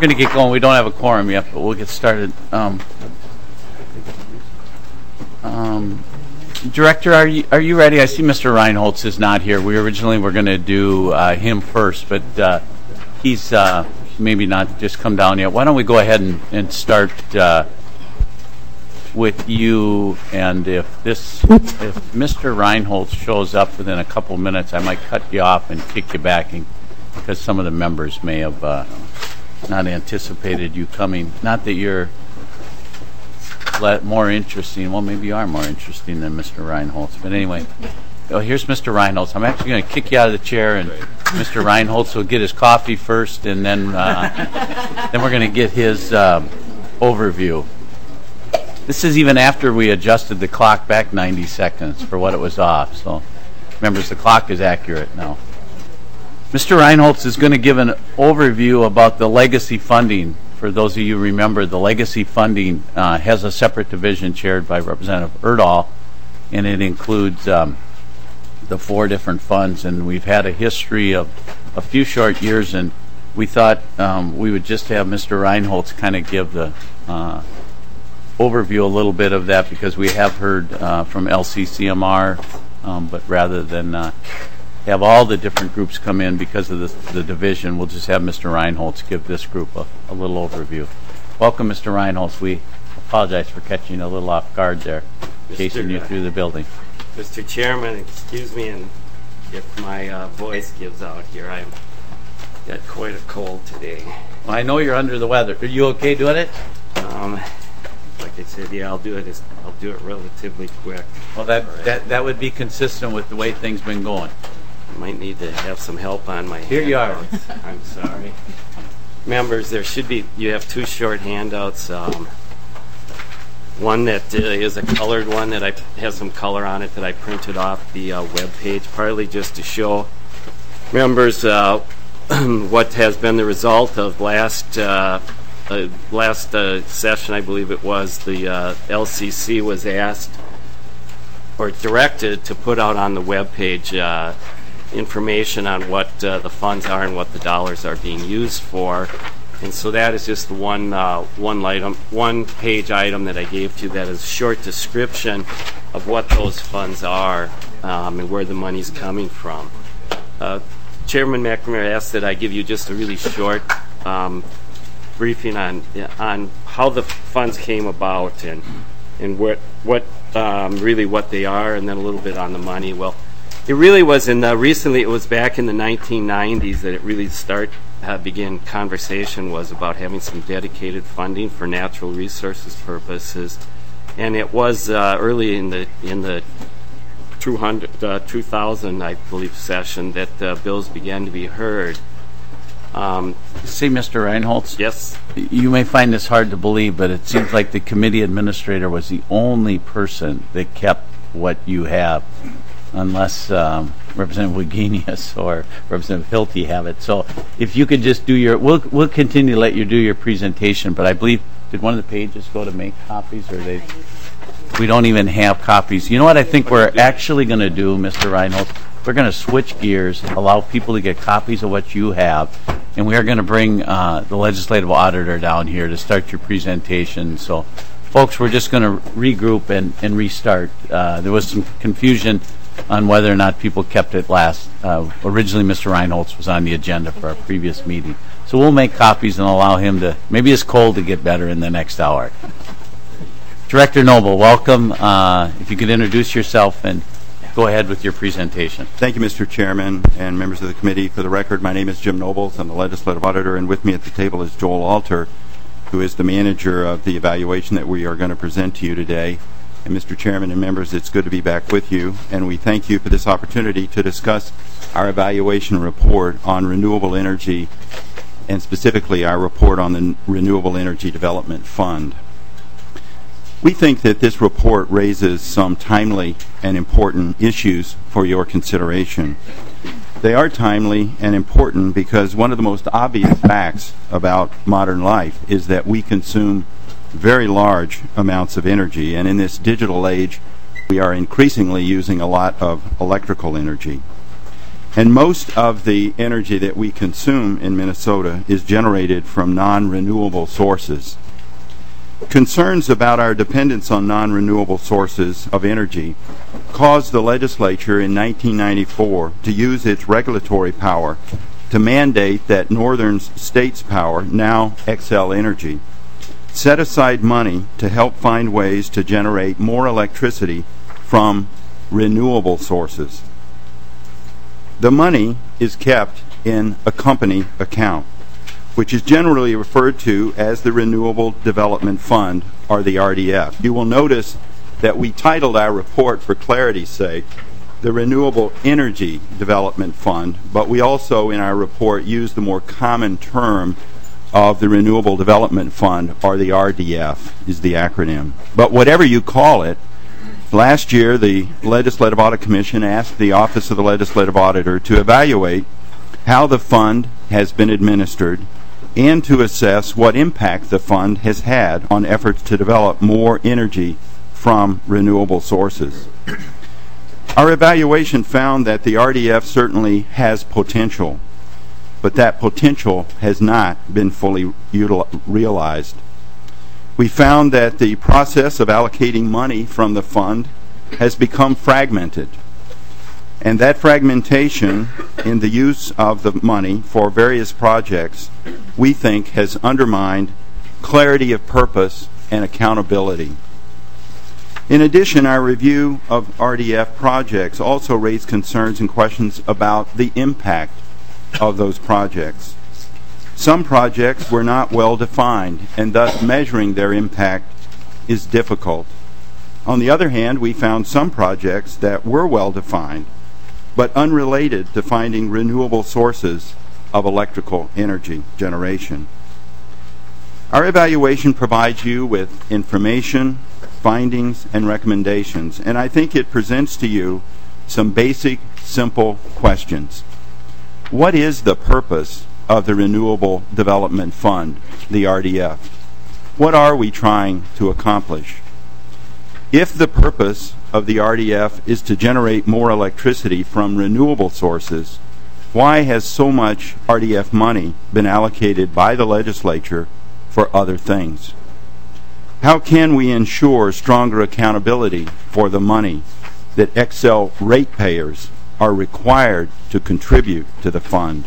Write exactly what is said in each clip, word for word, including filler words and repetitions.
going to get going. We don't have a quorum yet, but we'll get started. Um, um, Director, are you are you ready? I see Mister Reinholz is not here. We originally were going to do uh, him first, but uh, he's uh, maybe not just come down yet. Why don't we go ahead and, and start uh, with you? And if this, if Mister Reinholz shows up within a couple minutes, I might cut you off and kick you back, and, because some of the members may have uh, not anticipated you coming. Not that you're more interesting. Well, maybe you are more interesting than Mister Reinholz. But anyway, oh, here's Mister Reinholz. I'm actually going to kick you out of the chair, and Mister Reinholz will get his coffee first, and then uh, then we're going to get his uh, overview. This is even after we adjusted the clock back ninety seconds for what it was off. So, members, the clock is accurate now. Mister Reinholz is going to give an overview about the legacy funding. For those of you who remember, the legacy funding uh, has a separate division chaired by Representative Erdahl, and it includes um, the four different funds. And we've had a history of a few short years, and we thought um, we would just have Mister Reinholz kind of give the uh, overview a little bit of that, because we have heard uh, from L C C M R, um, but rather than uh, have all the different groups come in because of the, the division, we'll just have Mister Reinholz give this group a, a little overview. Welcome, Mister Reinholz. We apologize for catching you a little off guard there, chasing you through the building. Mister Chairman, excuse me, and if my uh, voice gives out here, I've got quite a cold today. Well, I know you're under the weather. Are you okay doing it? Um, like I said, yeah, I'll do it. I'll do it relatively quick. Well, that right. that that would be consistent with the way things been going. I might need to have some help on my Here handouts. you are. I'm sorry. Members, there should be, you have two short handouts. Um, one that uh, is a colored one that I has some color on it that I printed off the uh, web page, partly just to show members uh, what has been the result of last uh, uh, last uh, session. I believe it was the uh, L C C was asked or directed to put out on the web page uh, information on what uh, the funds are and what the dollars are being used for. And so that is just one uh, one item, one page item that I gave to you that is a short description of what those funds are um, and where the money's coming from. Uh, Chairman McNamara asked that I give you just a really short um, briefing on on how the funds came about and and what what um, really what they are, and then a little bit on the money. Well, it really was in the, recently it was back in the nineteen nineties that it really start uh, began conversation was about having some dedicated funding for natural resources purposes, and it was uh, early in the in the two thousand, I believe, session that uh, bills began to be heard. Um, See, Mister Reinholz? Yes? You may find this hard to believe, but it seems like the committee administrator was the only person that kept what you have, unless um, Representative Wagenius or Representative Hilty have it. So if you could just do your, we'll we'll continue to let you do your presentation, but I believe, did one of the pages go to make copies, or they, we don't even have copies. You know what I think we're actually going to do, Mister Reinholz? We're going to switch gears, allow people to get copies of what you have, and we are going to bring uh, the legislative auditor down here to start your presentation. So, folks, we're just going to regroup and, and restart. Uh, there was some confusion on whether or not people kept it last. Uh, originally, Mister Reinholz was on the agenda for our previous meeting. So we'll make copies and allow him to, maybe his cold to get better in the next hour. Director Noble, welcome. Uh, if you could introduce yourself and go ahead with your presentation. Thank you, Mister Chairman and members of the committee. For the record, my name is Jim Nobles. I'm the legislative auditor, and with me at the table is Joel Alter, who is the manager of the evaluation that we are going to present to you today. And Mister Chairman and members, it's good to be back with you, and we thank you for this opportunity to discuss our evaluation report on renewable energy, and specifically our report on the Renewable Energy Development Fund. We think that this report raises some timely and important issues for your consideration. They are timely and important because one of the most obvious facts about modern life is that we consume very large amounts of energy, and in this digital age, we are increasingly using a lot of electrical energy. And most of the energy that we consume in Minnesota is generated from non-renewable sources. Concerns about our dependence on non-renewable sources of energy caused the legislature in nineteen ninety-four to use its regulatory power to mandate that Northern States Power, now Xcel Energy, set aside money to help find ways to generate more electricity from renewable sources. The money is kept in a company account, which is generally referred to as the Renewable Development Fund, or the R D F. You will notice that we titled our report, for clarity's sake, the Renewable Energy Development Fund, but we also in our report use the more common term of the Renewable Development Fund, or the R D F is the acronym. But whatever you call it, last year the Legislative Audit Commission asked the Office of the Legislative Auditor to evaluate how the fund has been administered and to assess what impact the fund has had on efforts to develop more energy from renewable sources. Our evaluation found that the R D F certainly has potential, but that potential has not been fully util- realized. We found that the process of allocating money from the fund has become fragmented, and that fragmentation in the use of the money for various projects, we think, has undermined clarity of purpose and accountability. In addition, our review of R D F projects also raised concerns and questions about the impact of those projects. Some projects were not well defined, and thus measuring their impact is difficult. On the other hand, we found some projects that were well defined, but unrelated to finding renewable sources of electrical energy generation. Our evaluation provides you with information, findings, and recommendations, and I think it presents to you some basic, simple questions. What is the purpose of the Renewable Development Fund, the R D F? What are we trying to accomplish? If the purpose of the R D F is to generate more electricity from renewable sources, why has so much R D F money been allocated by the legislature for other things? How can we ensure stronger accountability for the money that Xcel ratepayers are required to contribute to the fund?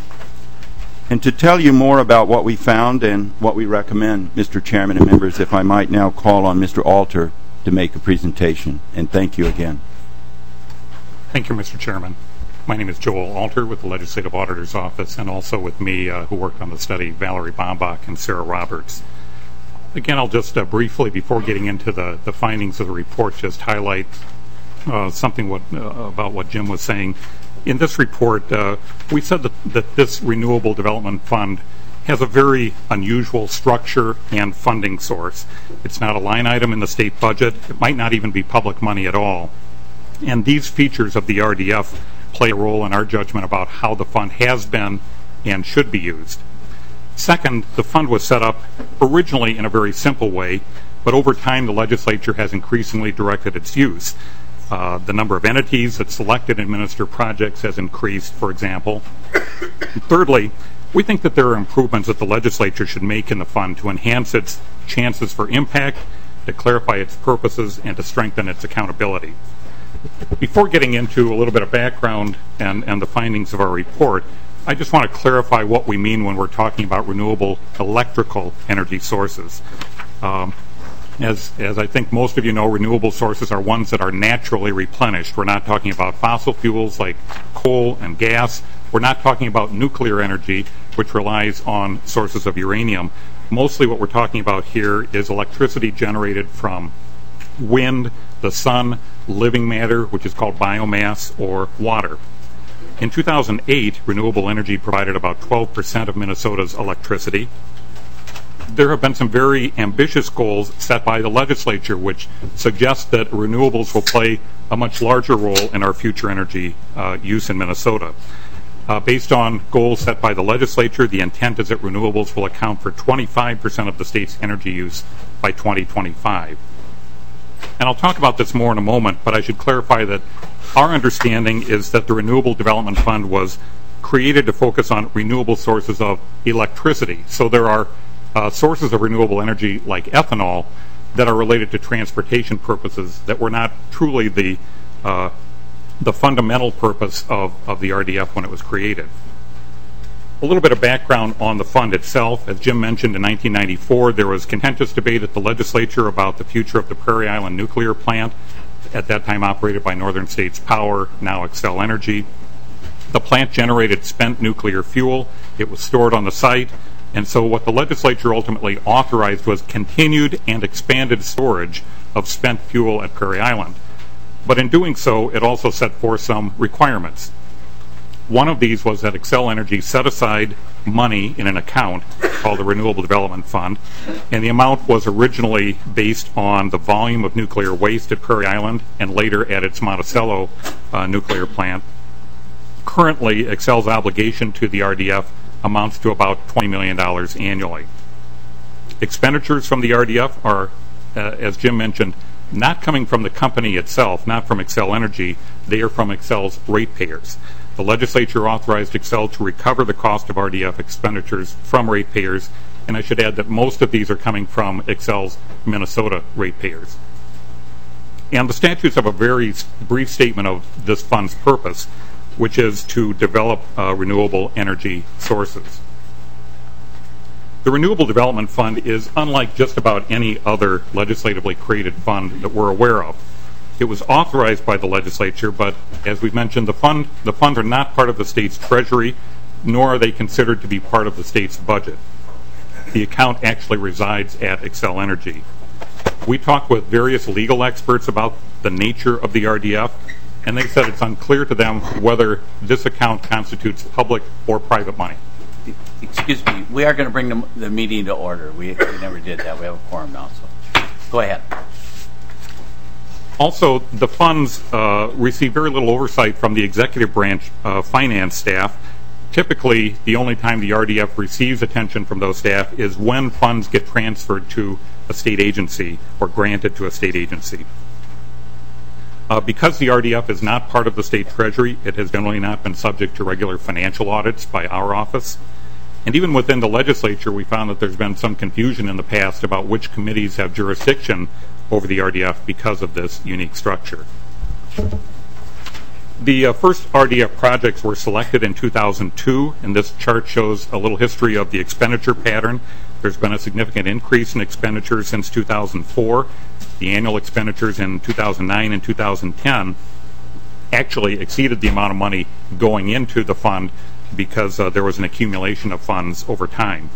And to tell you more about what we found and what we recommend, Mister Chairman and members, if I might now call on Mister Alter to make a presentation. And thank you again. Thank you, Mister Chairman. My name is Joel Alter with the Legislative Auditor's Office, and also with me uh, who worked on the study, Valerie Bombach and Sarah Roberts. Again, I'll just uh, briefly, before getting into the, the findings of the report, just highlight uh, something what, uh, about what Jim was saying. In this report, uh, we said that, that this Renewable Development Fund has a very unusual structure and funding source. It's not a line item in the state budget. It might not even be public money at all. And these features of the R D F play a role in our judgment about how the fund has been and should be used. Second, the fund was set up originally in a very simple way, but over time the legislature has increasingly directed its use. Uh, the number of entities that select and administer projects has increased, for example. And thirdly, we think that there are improvements that the legislature should make in the fund to enhance its chances for impact, to clarify its purposes, and to strengthen its accountability. Before getting into a little bit of background and, and the findings of our report, I just want to clarify what we mean when we're talking about renewable electrical energy sources. Um, As, as I think most of you know, renewable sources are ones that are naturally replenished. We're not talking about fossil fuels like coal and gas. We're not talking about nuclear energy, which relies on sources of uranium. Mostly what we're talking about here is electricity generated from wind, the sun, living matter, which is called biomass, or water. In two thousand eight, renewable energy provided about twelve percent of Minnesota's electricity. There have been some very ambitious goals set by the legislature which suggest that renewables will play a much larger role in our future energy uh, use in Minnesota. Uh, based on goals set by the legislature, the intent is that renewables will account for twenty-five percent of the state's energy use by twenty twenty-five. And I'll talk about this more in a moment, but I should clarify that our understanding is that the Renewable Development Fund was created to focus on renewable sources of electricity. So there are uh, sources of renewable energy like ethanol that are related to transportation purposes that were not truly the uh, the fundamental purpose of, of the R D F when it was created. A little bit of background on the fund itself. As Jim mentioned, in nineteen ninety-four, there was contentious debate at the legislature about the future of the Prairie Island nuclear plant, at that time operated by Northern States Power, now Xcel Energy. The plant generated spent nuclear fuel. It was stored on the site. And so what the legislature ultimately authorized was continued and expanded storage of spent fuel at Prairie Island. But in doing so, it also set forth some requirements. One of these was that Xcel Energy set aside money in an account called the Renewable Development Fund, and the amount was originally based on the volume of nuclear waste at Prairie Island and later at its Monticello uh, nuclear plant. Currently, Xcel's obligation to the R D F amounts to about twenty million dollars annually. Expenditures from the R D F are, uh, as Jim mentioned, not coming from the company itself, not from Xcel Energy. They are from Xcel's ratepayers. The legislature authorized Xcel to recover the cost of R D F expenditures from ratepayers, and I should add that most of these are coming from Xcel's Minnesota ratepayers. And the statutes have a very brief statement of this fund's purpose, which is to develop uh, renewable energy sources. The Renewable Development Fund is unlike just about any other legislatively created fund that we're aware of. It was authorized by the legislature, but as we've mentioned, the fund the funds are not part of the state's treasury, nor are they considered to be part of the state's budget. The account actually resides at Xcel Energy. We talked with various legal experts about the nature of the R D F, and they said it's unclear to them whether this account constitutes public or private money. Excuse me, we are going to bring the, the meeting to order. We, we never did that. We have a quorum now, so go ahead. Also, the funds uh, receive very little oversight from the executive branch uh, finance staff. Typically, the only time the R D F receives attention from those staff is when funds get transferred to a state agency or granted to a state agency. Uh, because the R D F is not part of the state treasury, it has generally not been subject to regular financial audits by our office. And even within the legislature, we found that there's been some confusion in the past about which committees have jurisdiction over the R D F because of this unique structure. The uh, first R D F projects were selected in two thousand two, and this chart shows a little history of the expenditure pattern. There's been a significant increase in expenditures since two thousand four. The annual expenditures in two thousand nine and two thousand ten actually exceeded the amount of money going into the fund because uh, there was an accumulation of funds over time.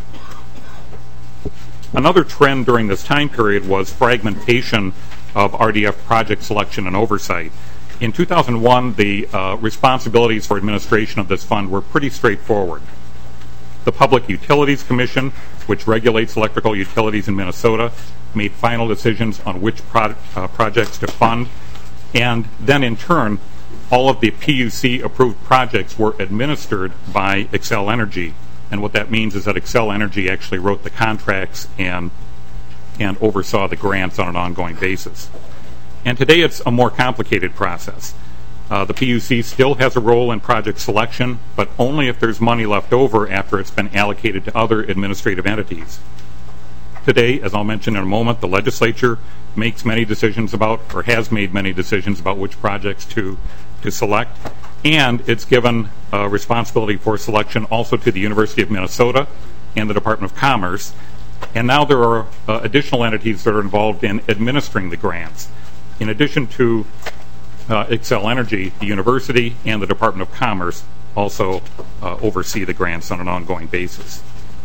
Another trend during this time period was fragmentation of R D F project selection and oversight. In two thousand one, the uh, responsibilities for administration of this fund were pretty straightforward. The Public Utilities Commission, which regulates electrical utilities in Minnesota, made final decisions on which pro uh, projects to fund, and then in turn, all of the P U C-approved projects were administered by Xcel Energy. And what that means is that Xcel Energy actually wrote the contracts and, and oversaw the grants on an ongoing basis. And today it's a more complicated process. Uh, the P U C still has a role in project selection, but only if there's money left over after it's been allocated to other administrative entities. Today, as I'll mention in a moment, the legislature makes many decisions about, or has made many decisions about which projects to, to select, and it's given uh, responsibility for selection also to the University of Minnesota and the Department of Commerce. And now there are uh, additional entities that are involved in administering the grants. In addition to uh, Xcel Energy, the university and the Department of Commerce also uh, oversee the grants on an ongoing basis.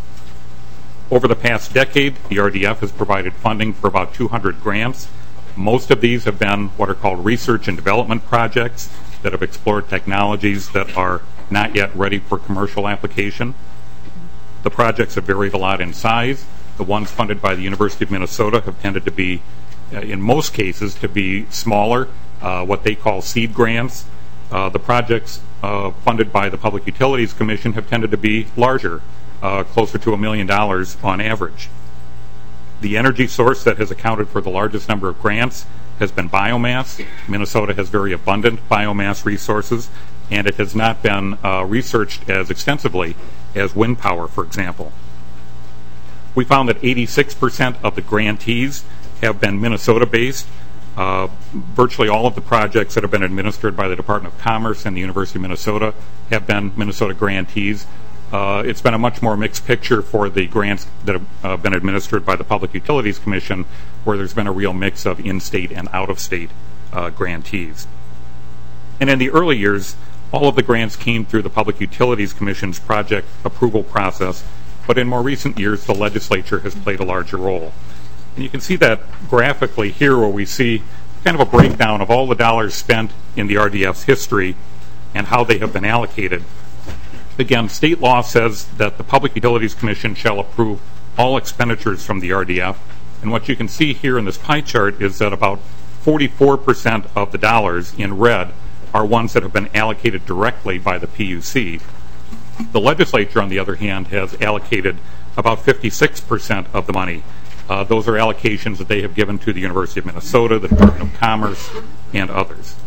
Over the past decade, the R D F has provided funding for about two hundred grants. Most of these have been what are called research and development projects that have explored technologies that are not yet ready for commercial application. The projects have varied a lot in size. The ones funded by the University of Minnesota have tended to be, uh, in most cases, to be smaller, uh, what they call seed grants. Uh, the projects uh, funded by the Public Utilities Commission have tended to be larger, uh, closer to a million dollars on average. The energy source that has accounted for the largest number of grants has been biomass. Minnesota has very abundant biomass resources, and it has not been uh, researched as extensively as wind power, for example. We found that eighty-six percent of the grantees have been Minnesota-based. Uh, virtually all of the projects that have been administered by the Department of Commerce and the University of Minnesota have been Minnesota grantees. Uh, it's been a much more mixed picture for the grants that have uh, been administered by the Public Utilities Commission, where there's been a real mix of in-state and out-of-state uh, grantees. And in the early years, all of the grants came through the Public Utilities Commission's project approval process, but in more recent years, the legislature has played a larger role. And you can see that graphically here, where we see kind of a breakdown of all the dollars spent in the R D F's history and how they have been allocated. Again, state law says that the Public Utilities Commission shall approve all expenditures from the R D F. And what you can see here in this pie chart is that about forty-four percent of the dollars in red are ones that have been allocated directly by the P U C. The legislature, on the other hand, has allocated about fifty-six percent of the money. Uh, those are allocations that they have given to the University of Minnesota, the Department of Commerce, and others.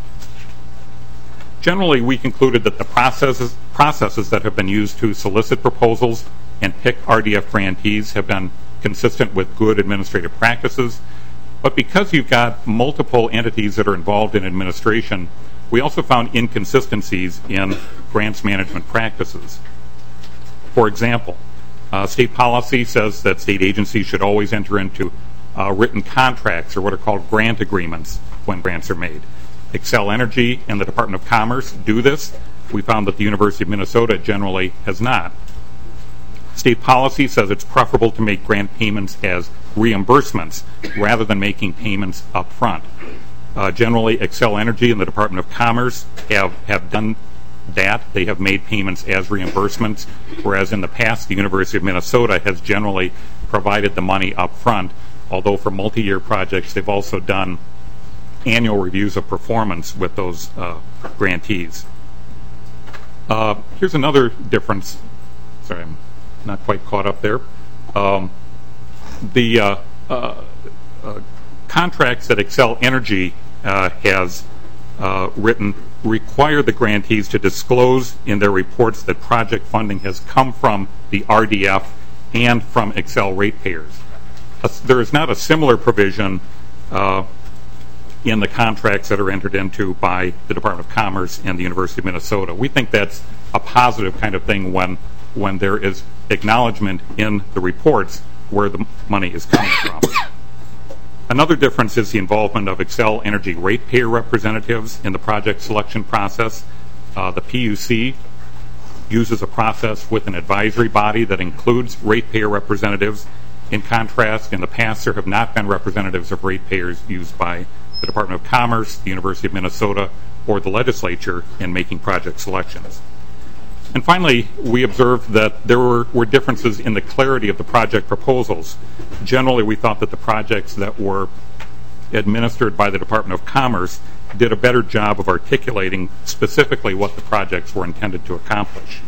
Generally, we concluded that the processes, processes that have been used to solicit proposals and pick R D F grantees have been consistent with good administrative practices. But because you've got multiple entities that are involved in administration, we also found inconsistencies in grants management practices. For example, uh, state policy says that state agencies should always enter into uh, written contracts, or what are called grant agreements, when grants are made. Xcel Energy and the Department of Commerce do this. We found that the University of Minnesota generally has not. State policy says it's preferable to make grant payments as reimbursements rather than making payments up front. Uh, generally, Xcel Energy and the Department of Commerce have, have done that. They have made payments as reimbursements, whereas in the past, the University of Minnesota has generally provided the money up front, although for multi-year projects, they've also done annual reviews of performance with those uh, grantees. Uh, here's another difference. Sorry, I'm not quite caught up there. Um, the uh, uh, uh, contracts that Xcel Energy uh, has uh, written require the grantees to disclose in their reports that project funding has come from the R D F and from Xcel ratepayers. Uh, there is not a similar provision uh, in the contracts that are entered into by the Department of Commerce and the University of Minnesota. We think that's a positive kind of thing when, when there is acknowledgement in the reports where the money is coming from. Another difference is the involvement of Xcel Energy ratepayer representatives in the project selection process. Uh, the P U C uses a process with an advisory body that includes ratepayer representatives. In contrast, in the past, there have not been representatives of ratepayers used by the Department of Commerce, the University of Minnesota, or the legislature in making project selections. And finally, we observed that there were, were differences in the clarity of the project proposals. Generally, we thought that the projects that were administered by the Department of Commerce did a better job of articulating specifically what the projects were intended to accomplish.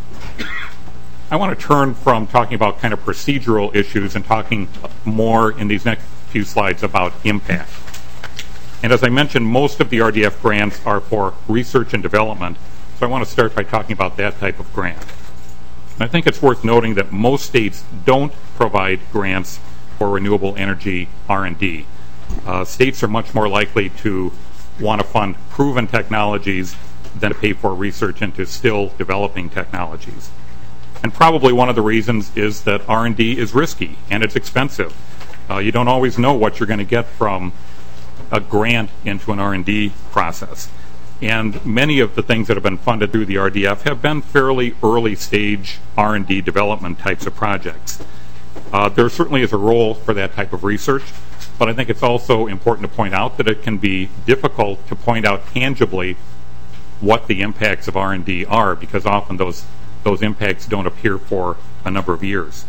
I want to turn from talking about kind of procedural issues and talking more in these next few slides about impact. And as I mentioned, most of the R D F grants are for research and development, so I want to start by talking about that type of grant. And I think it's worth noting that most states don't provide grants for renewable energy R and D. Uh, states are much more likely to want to fund proven technologies than to pay for research into still developing technologies. And probably one of the reasons is that R and D is risky and it's expensive. Uh, you don't always know what you're going to get from a grant into an R and D process. And many of the things that have been funded through the R D F have been fairly early stage R and D development types of projects. Uh, there certainly is a role for that type of research, but I think it's also important to point out that it can be difficult to point out tangibly what the impacts of R and D are, because often those, those impacts don't appear for a number of years.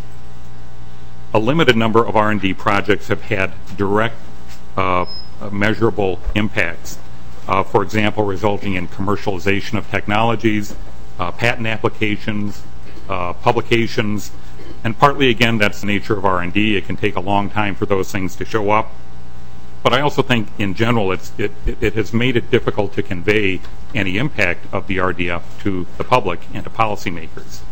A limited number of R and D projects have had direct uh, measurable impacts. Uh, for example, resulting in commercialization of technologies, uh, patent applications, uh, publications, and partly, again, that's the nature of R and D. It can take a long time for those things to show up. But I also think, in general, it's, it, it has made it difficult to convey any impact of the R D F to the public and to policymakers.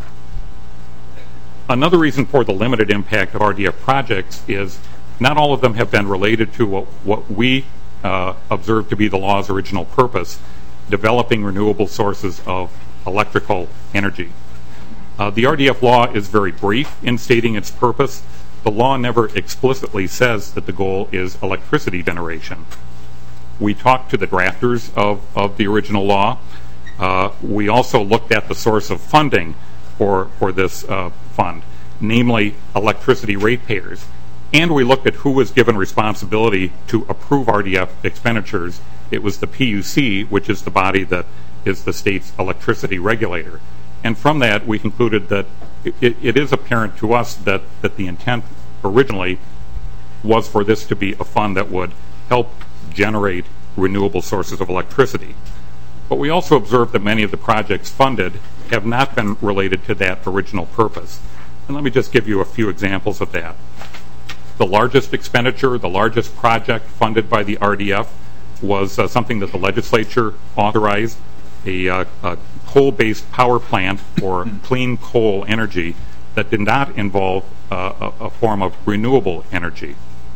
Another reason for the limited impact of R D F projects is not all of them have been related to what, what we uh, observe to be the law's original purpose, developing renewable sources of electrical energy. Uh, the R D F law is very brief in stating its purpose. The law never explicitly says that the goal is electricity generation. We talked to the drafters of, of the original law. Uh, we also looked at the source of funding for, for this uh, fund, namely electricity ratepayers. And we looked at who was given responsibility to approve R D F expenditures. It was the P U C, which is the body that is the state's electricity regulator. And from that, we concluded that it, it, it is apparent to us that, that the intent originally was for this to be a fund that would help generate renewable sources of electricity. But we also observed that many of the projects funded have not been related to that original purpose. And let me just give you a few examples of that. The largest expenditure, the largest project funded by the R D F was uh, something that the legislature authorized, a, uh, a coal-based power plant for clean coal energy that did not involve uh, a, a form of renewable energy.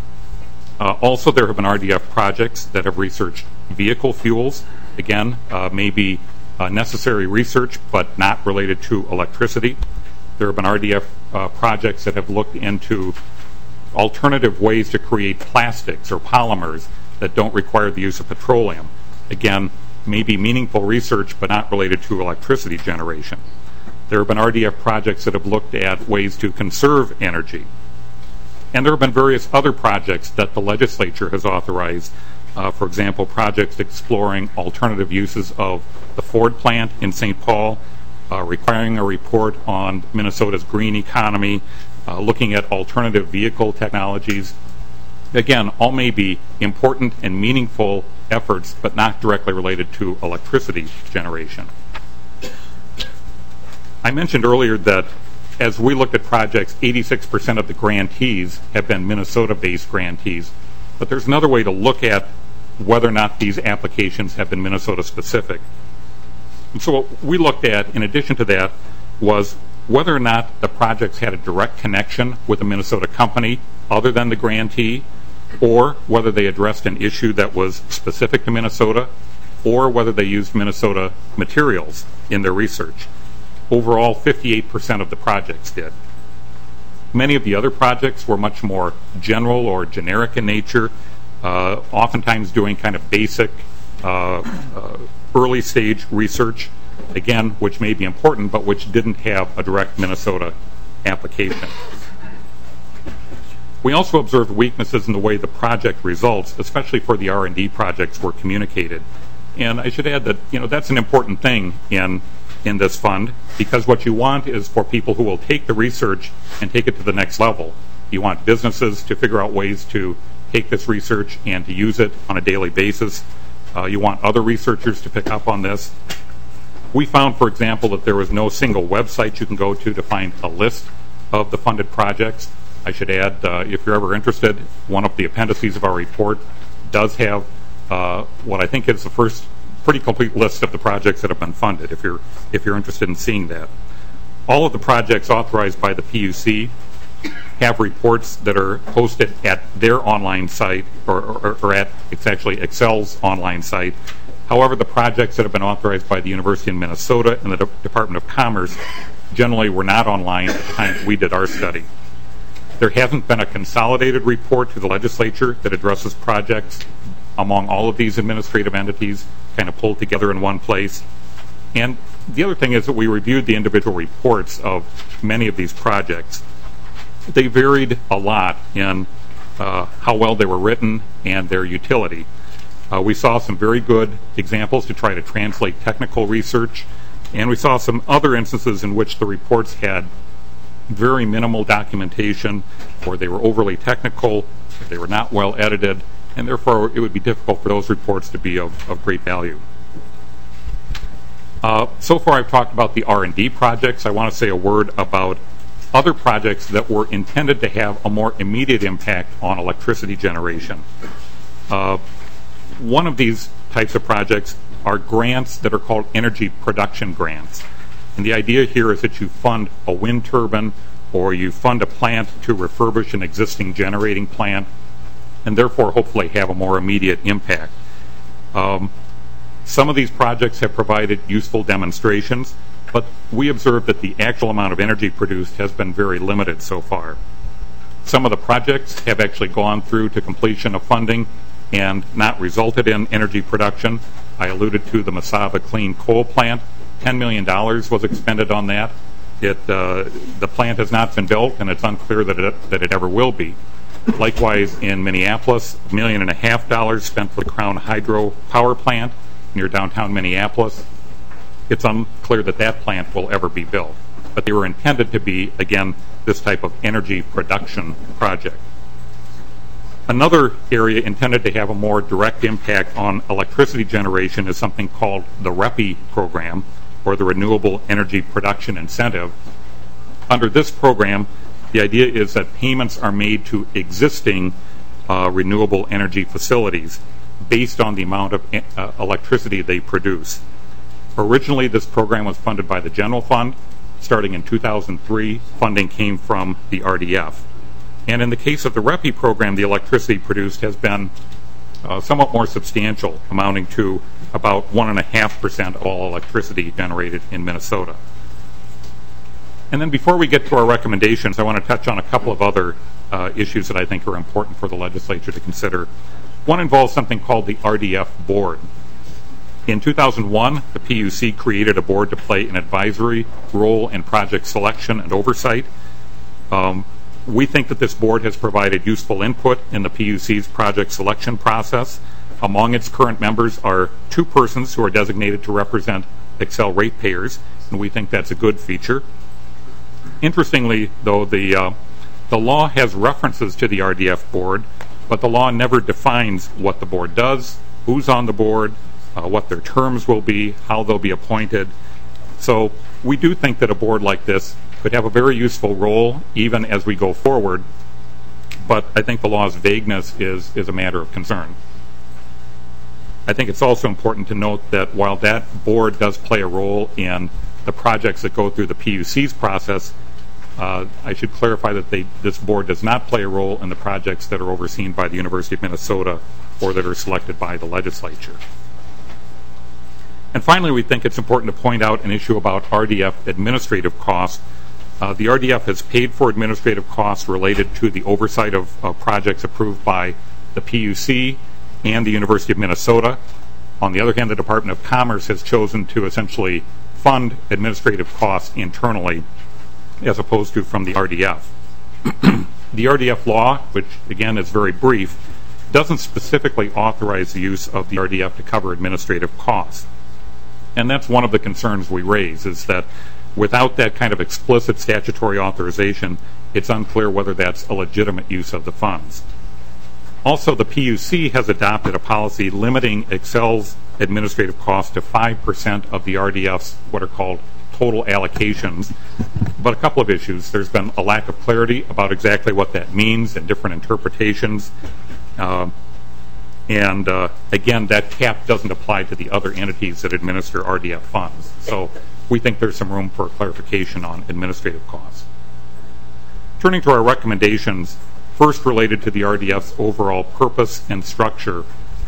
Uh, also, there have been R D F projects that have researched vehicle fuels. Again, uh, maybe uh, necessary research, but not related to electricity. There have been R D F uh, projects that have looked into alternative ways to create plastics or polymers that don't require the use of petroleum. Again, maybe meaningful research, but not related to electricity generation. There have been R D F projects that have looked at ways to conserve energy. And there have been various other projects that the legislature has authorized. Uh, for example, projects exploring alternative uses of the Ford plant in Saint Paul, uh, requiring a report on Minnesota's green economy, uh, looking at alternative vehicle technologies. Again, all may be important and meaningful efforts, but not directly related to electricity generation. I mentioned earlier that as we looked at projects, eighty-six percent of the grantees have been Minnesota-based grantees. But there's another way to look at whether or not these applications have been Minnesota-specific. And so what we looked at, in addition to that, was whether or not the projects had a direct connection with a Minnesota company other than the grantee, or whether they addressed an issue that was specific to Minnesota, or whether they used Minnesota materials in their research. Overall, fifty-eight percent of the projects did. Many of the other projects were much more general or generic in nature, uh, oftentimes doing kind of basic uh, uh, early stage research, again, which may be important, but which didn't have a direct Minnesota application. We also observed weaknesses in the way the project results, especially for the R and D projects, were communicated. And I should add that, you know, that's an important thing in in this fund, because what you want is for people who will take the research and take it to the next level. You want businesses to figure out ways to take this research and to use it on a daily basis. Uh, you want other researchers to pick up on this. We found, for example, that there was no single website you can go to to find a list of the funded projects. I should add, uh, if you're ever interested, one of the appendices of our report does have uh, what I think is the first pretty complete list of the projects that have been funded, if you're if you're interested in seeing that. All of the projects authorized by the P U C have reports that are posted at their online site, or, or, or at, it's actually Excel's online site. However, the projects that have been authorized by the University of Minnesota and the De- Department of Commerce generally were not online at the time we did our study. There hasn't been a consolidated report to the legislature that addresses projects among all of these administrative entities, kind of pulled together in one place. And the other thing is that we reviewed the individual reports of many of these projects. They varied a lot in uh, how well they were written and their utility. Uh, we saw some very good examples to try to translate technical research, and we saw some other instances in which the reports had very minimal documentation, or they were overly technical, they were not well edited, and therefore it would be difficult for those reports to be of, of great value. Uh, so far I've talked about the R and D projects. I want to say a word about other projects that were intended to have a more immediate impact on electricity generation. Uh, one of these types of projects are grants that are called energy production grants. And the idea here is that you fund a wind turbine or you fund a plant to refurbish an existing generating plant and therefore hopefully have a more immediate impact. Um, some of these projects have provided useful demonstrations, but we observe that the actual amount of energy produced has been very limited so far. Some of the projects have actually gone through to completion of funding and not resulted in energy production. I alluded to the Mesaba Clean Coal Plant. ten million dollars was expended on that. It, uh, the plant has not been built, and it's unclear that it, that it ever will be. Likewise, in Minneapolis, a million and a half dollars spent for the Crown Hydro Power Plant near downtown Minneapolis. It's unclear that that plant will ever be built. But they were intended to be, again, this type of energy production project. Another area intended to have a more direct impact on electricity generation is something called the REPI program, or the Renewable Energy Production Incentive. Under this program, the idea is that payments are made to existing uh, renewable energy facilities based on the amount of uh, electricity they produce. Originally, this program was funded by the General Fund. Starting in two thousand three, funding came from the R D F. And in the case of the REPI program, the electricity produced has been uh, somewhat more substantial, amounting to about one point five percent of all electricity generated in Minnesota. And then before we get to our recommendations, I want to touch on a couple of other uh, issues that I think are important for the legislature to consider. One involves something called the R D F board. In two thousand one, the P U C created a board to play an advisory role in project selection and oversight. Um, we think that this board has provided useful input in the P U C's project selection process. Among its current members are two persons who are designated to represent Xcel ratepayers, and we think that's a good feature. Interestingly, though, the, uh, the law has references to the R D F board, but the law never defines what the board does, who's on the board, Uh, what their terms will be, how they'll be appointed. So we do think that a board like this could have a very useful role even as we go forward, but I think the law's vagueness is, is a matter of concern. I think it's also important to note that while that board does play a role in the projects that go through the P U C's process, uh, I should clarify that they, this board does not play a role in the projects that are overseen by the University of Minnesota or that are selected by the legislature. And finally, we think it's important to point out an issue about R D F administrative costs. Uh, the R D F has paid for administrative costs related to the oversight of uh, projects approved by the P U C and the University of Minnesota. On the other hand, the Department of Commerce has chosen to essentially fund administrative costs internally as opposed to from the R D F. The R D F law, which again is very brief, doesn't specifically authorize the use of the R D F to cover administrative costs. And that's one of the concerns we raise, is that without that kind of explicit statutory authorization, it's unclear whether that's a legitimate use of the funds. Also, the P U C has adopted a policy limiting Xcel's administrative costs to five percent of the R D F's what are called total allocations. But a couple of issues. There's been a lack of clarity about exactly what that means and different interpretations. Uh, And uh, again, that cap doesn't apply to the other entities that administer R D F funds. So we think there's some room for clarification on administrative costs. Turning to our recommendations, first related to the R D F's overall purpose and structure.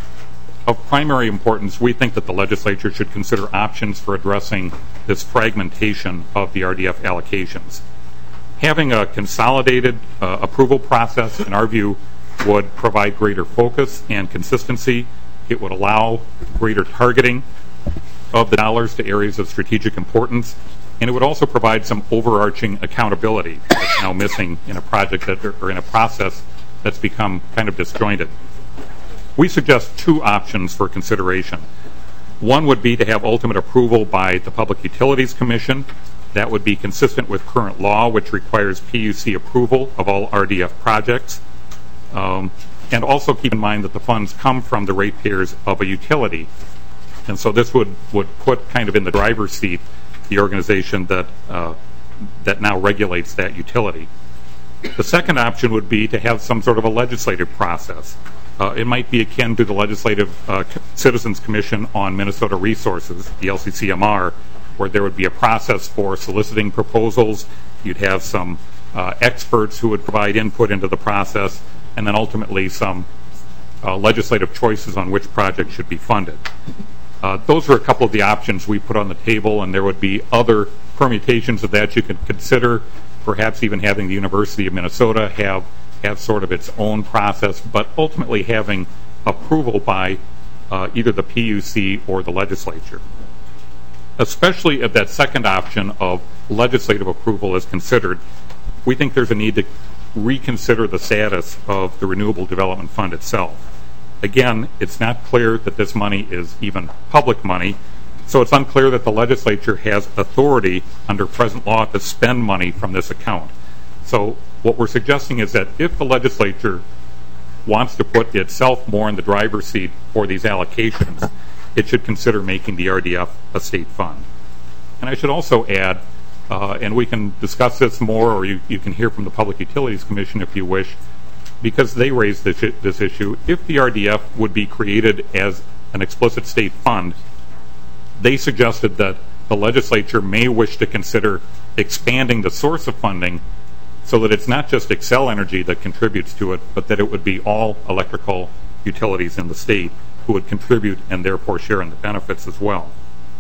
Of primary importance, we think that the legislature should consider options for addressing this fragmentation of the R D F allocations. Having a consolidated uh, approval process, in our view, would provide greater focus and consistency. It would allow greater targeting of the dollars to areas of strategic importance, and it would also provide some overarching accountability that's now missing in a project that, or in a process that's become kind of disjointed. We suggest two options for consideration. One would be to have ultimate approval by the Public Utilities Commission. That would be consistent with current law, which requires P U C approval of all R D F projects. Um, and also keep in mind that the funds come from the ratepayers of a utility. And so this would, would put kind of in the driver's seat the organization that, uh, that now regulates that utility. The second option would be to have some sort of a legislative process. Uh, it might be akin to the Legislative uh, Citizens Commission on Minnesota Resources, the L C C M R, where there would be a process for soliciting proposals. You'd have some uh, experts who would provide input into the process, and then ultimately some uh, legislative choices on which project should be funded. Uh, those are a couple of the options we put on the table, and there would be other permutations of that you could consider, perhaps even having the University of Minnesota have, have sort of its own process, but ultimately having approval by uh, either the P U C or the legislature. Especially if that second option of legislative approval is considered, we think there's a need to reconsider the status of the Renewable Development Fund itself. Again, it's not clear that this money is even public money, so it's unclear that the legislature has authority under present law to spend money from this account. So what we're suggesting is that if the legislature wants to put itself more in the driver's seat for these allocations, it should consider making the R D F a state fund. And I should also add, uh, and we can discuss this more, or you, you can hear from the Public Utilities Commission if you wish, because they raised this, this issue. If the R D F would be created as an explicit state fund, they suggested that the legislature may wish to consider expanding the source of funding so that it's not just Xcel Energy that contributes to it, but that it would be all electrical utilities in the state who would contribute and therefore share in the benefits as well.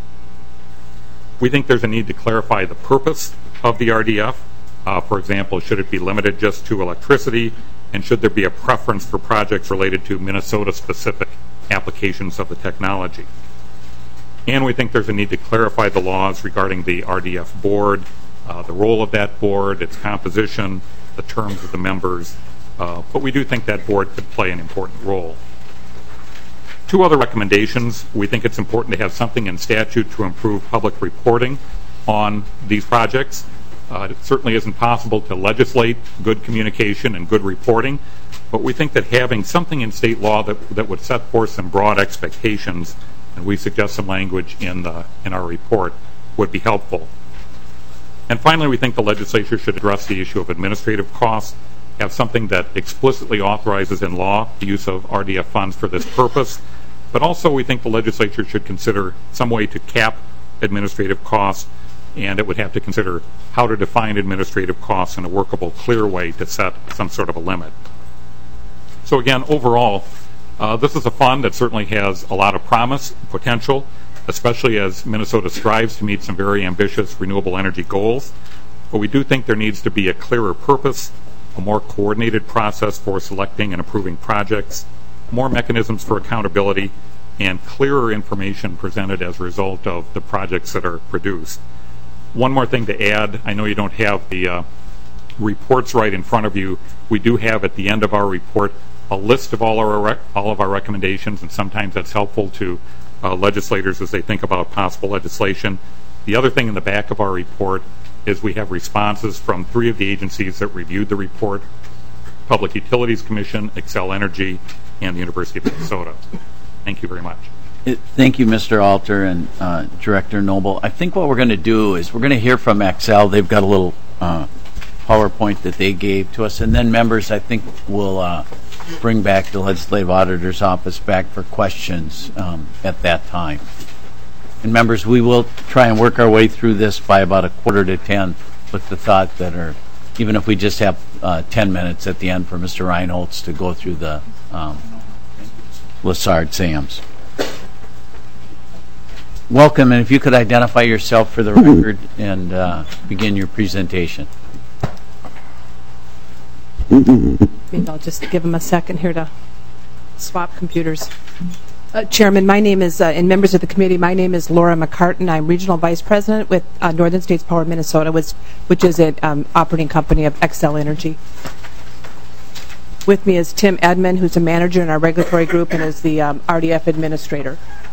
We think there's a need to clarify the purpose of the R D F. Uh, for example, should it be limited just to electricity, and should there be a preference for projects related to Minnesota-specific applications of the technology? And we think there's a need to clarify the laws regarding the R D F board, uh, the role of that board, its composition, the terms of the members, uh, but we do think that board could play an important role. Two other recommendations. We think it's important to have something in statute to improve public reporting on these projects. Uh, it certainly isn't possible to legislate good communication and good reporting, but we think that having something in state law that, that would set forth some broad expectations, and we suggest some language in, the, in our report, would be helpful. And finally, we think the legislature should address the issue of administrative costs, have something that explicitly authorizes in law the use of R D F funds for this purpose, but also we think the legislature should consider some way to cap administrative costs, and it would have to consider how to define administrative costs in a workable, clear way to set some sort of a limit. So again, overall, uh, this is a fund that certainly has a lot of promise, potential, especially as Minnesota strives to meet some very ambitious renewable energy goals. But we do think there needs to be a clearer purpose, a more coordinated process for selecting and approving projects, more mechanisms for accountability, and clearer information presented as a result of the projects that are produced. One more thing to add, I know you don't have the uh, reports right in front of you. We do have at the end of our report a list of all, our rec all of our recommendations, and sometimes that's helpful to uh, legislators as they think about possible legislation. The other thing in the back of our report is we have responses from three of the agencies that reviewed the report: Public Utilities Commission, Xcel Energy, and the University of Minnesota. Thank you very much. Thank you, Mister Alter and uh, Director Noble. I think what we're going to do is we're going to hear from Xcel. They've got a little uh, PowerPoint that they gave to us, and then members, I think, will uh, bring back the Legislative Auditor's Office back for questions um, at that time. And members, we will try and work our way through this by about a quarter to ten with the thought that, or even if we just have uh, ten minutes at the end for Mister Reinholz to go through the um, Lessard-Sams. Welcome, and if you could identify yourself for the record and uh, begin your presentation. Maybe I'll just give him a second here to swap computers. Uh, Chairman, my name is, uh, and members of the committee, my name is Laura McCartan. I'm Regional Vice President with uh, Northern States Power Minnesota, which, which is an um, operating company of Xcel Energy. With me is Tim Edmond, who's a manager in our regulatory group and is the um, R D F administrator.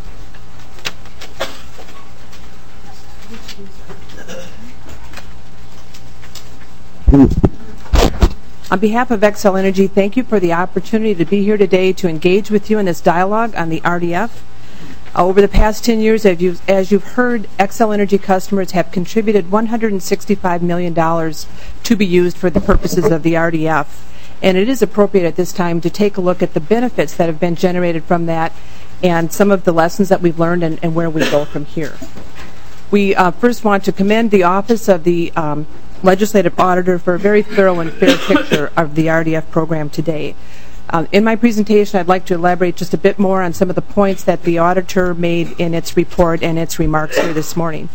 On behalf of Xcel Energy, thank you for the opportunity to be here today to engage with you in this dialogue on the R D F. Uh, over the past ten years, as you've, as you've heard, Xcel Energy customers have contributed one hundred sixty-five million dollars to be used for the purposes of the R D F. And it is appropriate at this time to take a look at the benefits that have been generated from that and some of the lessons that we've learned and, and where we go from here. We uh, first want to commend the Office of the um, Legislative Auditor for a very thorough and fair picture of the R D F program today. Uh, in my presentation, I'd like to elaborate just a bit more on some of the points that the auditor made in its report and its remarks here this morning.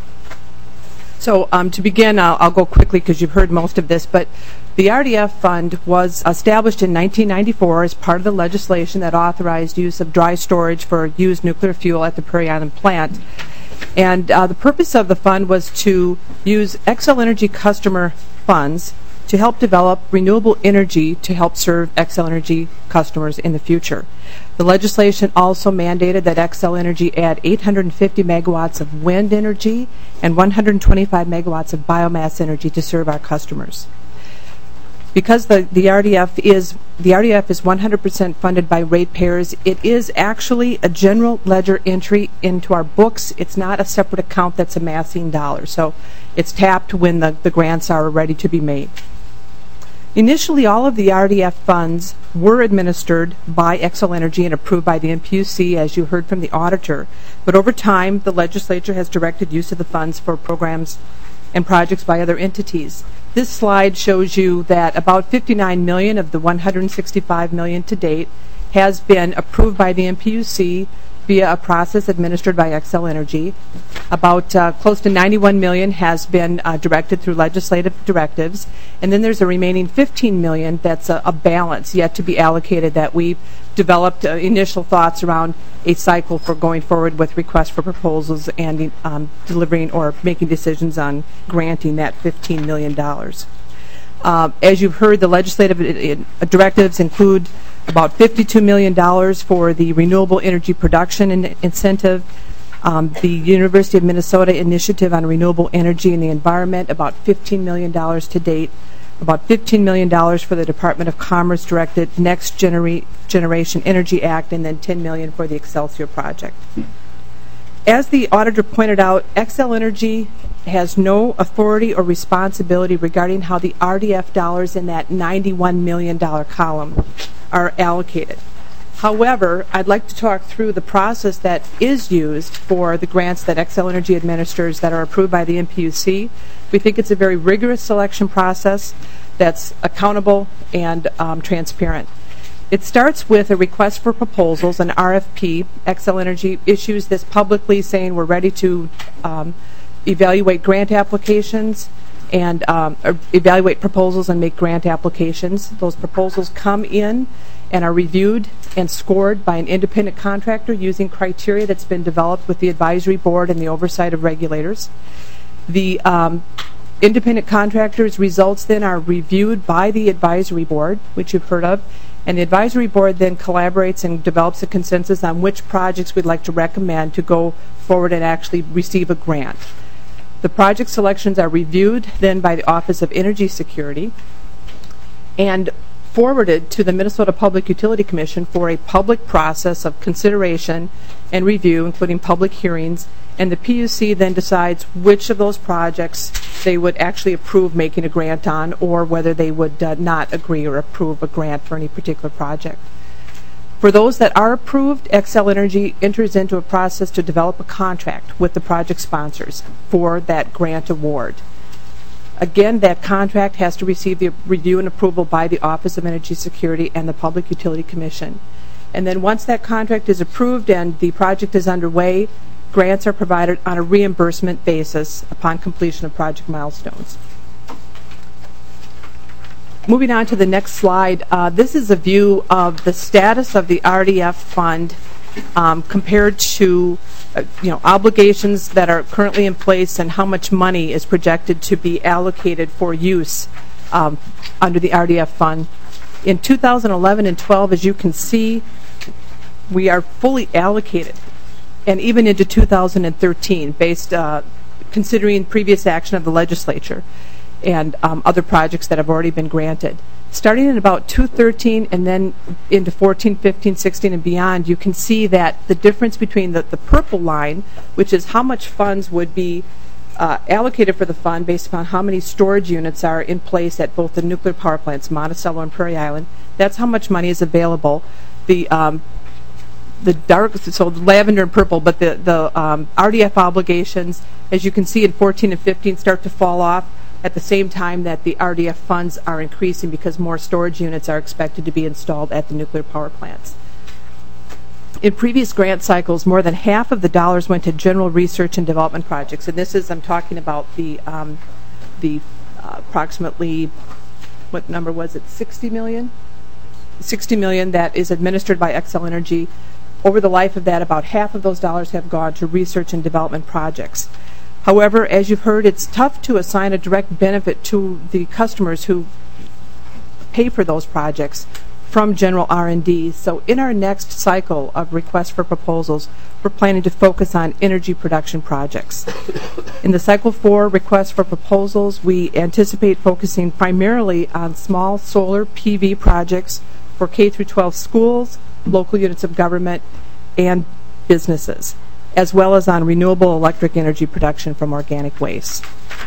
So um, to begin, I'll, I'll go quickly because you've heard most of this, but the R D F fund was established in nineteen ninety-four as part of the legislation that authorized use of dry storage for used nuclear fuel at the Prairie Island plant. And uh, the purpose of the fund was to use Xcel Energy customer funds to help develop renewable energy to help serve Xcel Energy customers in the future. The legislation also mandated that Xcel Energy add eight hundred fifty megawatts of wind energy and one hundred twenty-five megawatts of biomass energy to serve our customers. Because the, the R D F is the R D F is one hundred percent funded by ratepayers, it is actually a general ledger entry into our books. It's not a separate account that's amassing dollars. So it's tapped when the, the grants are ready to be made. Initially, all of the R D F funds were administered by Xcel Energy and approved by the M P U C, as you heard from the auditor. But over time, the legislature has directed use of the funds for programs and projects by other entities. This slide shows you that about fifty-nine million dollars of the one hundred sixty-five million dollars to date has been approved by the M P U C via a process administered by Xcel Energy. About uh, close to ninety-one million dollars has been uh, directed through legislative directives, and then there's a remaining fifteen million dollars that's a, a balance yet to be allocated that we've developed uh, initial thoughts around a cycle for going forward with requests for proposals and um, delivering or making decisions on granting that fifteen million dollars. Uh, as you've heard, the legislative uh, directives include about fifty-two million dollars for the renewable energy production in incentive, um, the University of Minnesota Initiative on Renewable Energy and the Environment, about fifteen million dollars to date, about fifteen million dollars for the Department of Commerce directed Next Genera- Generation Energy Act, and then ten million dollars for the Excelsior project. As the auditor pointed out, Xcel Energy has no authority or responsibility regarding how the R D F dollars in that ninety-one million dollars column are allocated. However, I'd like to talk through the process that is used for the grants that Xcel Energy administers that are approved by the M P U C. We think it's a very rigorous selection process that's accountable and um, transparent. It starts with a request for proposals, an R F P. Xcel Energy issues this publicly saying we're ready to um, evaluate grant applications and um, evaluate proposals and make grant applications. Those proposals come in and are reviewed and scored by an independent contractor using criteria that's been developed with the advisory board and the oversight of regulators. The um, independent contractor's results then are reviewed by the advisory board, which you've heard of, and the advisory board then collaborates and develops a consensus on which projects we'd like to recommend to go forward and actually receive a grant. The project selections are reviewed then by the Office of Energy Security and forwarded to the Minnesota Public Utility Commission for a public process of consideration and review, including public hearings, and the P U C then decides which of those projects they would actually approve making a grant on, or whether they would uh, not agree or approve a grant for any particular project. For those that are approved, Xcel Energy enters into a process to develop a contract with the project sponsors for that grant award. Again, that contract has to receive the review and approval by the Office of Energy Security and the Public Utility Commission. And then once that contract is approved and the project is underway, grants are provided on a reimbursement basis upon completion of project milestones. Moving on to the next slide, uh, this is a view of the status of the R D F fund um, compared to uh, you know, obligations that are currently in place and how much money is projected to be allocated for use um, under the R D F fund. In two thousand eleven and twelve, as you can see, we are fully allocated, and even into two thousand thirteen, based uh, considering previous action of the legislature and um, other projects that have already been granted. Starting at about two thirteen and then into fourteen, fifteen, sixteen, and beyond, you can see that the difference between the, the purple line, which is how much funds would be uh, allocated for the fund based upon how many storage units are in place at both the nuclear power plants, Monticello and Prairie Island. That's how much money is available. The um, the dark, so lavender and purple, but the, the um, R D F obligations, as you can see in fourteen and fifteen, start to fall off at the same time that the R D F funds are increasing because more storage units are expected to be installed at the nuclear power plants. In previous grant cycles, more than half of the dollars went to general research and development projects, and this is, I'm talking about the, um, the uh, approximately, what number was it, sixty million? sixty million that is administered by Xcel Energy. Over the life of that, about half of those dollars have gone to research and development projects. However, as you've heard, it's tough to assign a direct benefit to the customers who pay for those projects from general R and D. So in our next cycle of requests for proposals, we're planning to focus on energy production projects. In the cycle four requests for proposals, we anticipate focusing primarily on small solar P V projects for K through twelve schools, local units of government, and businesses, as well as on renewable electric energy production from organic waste.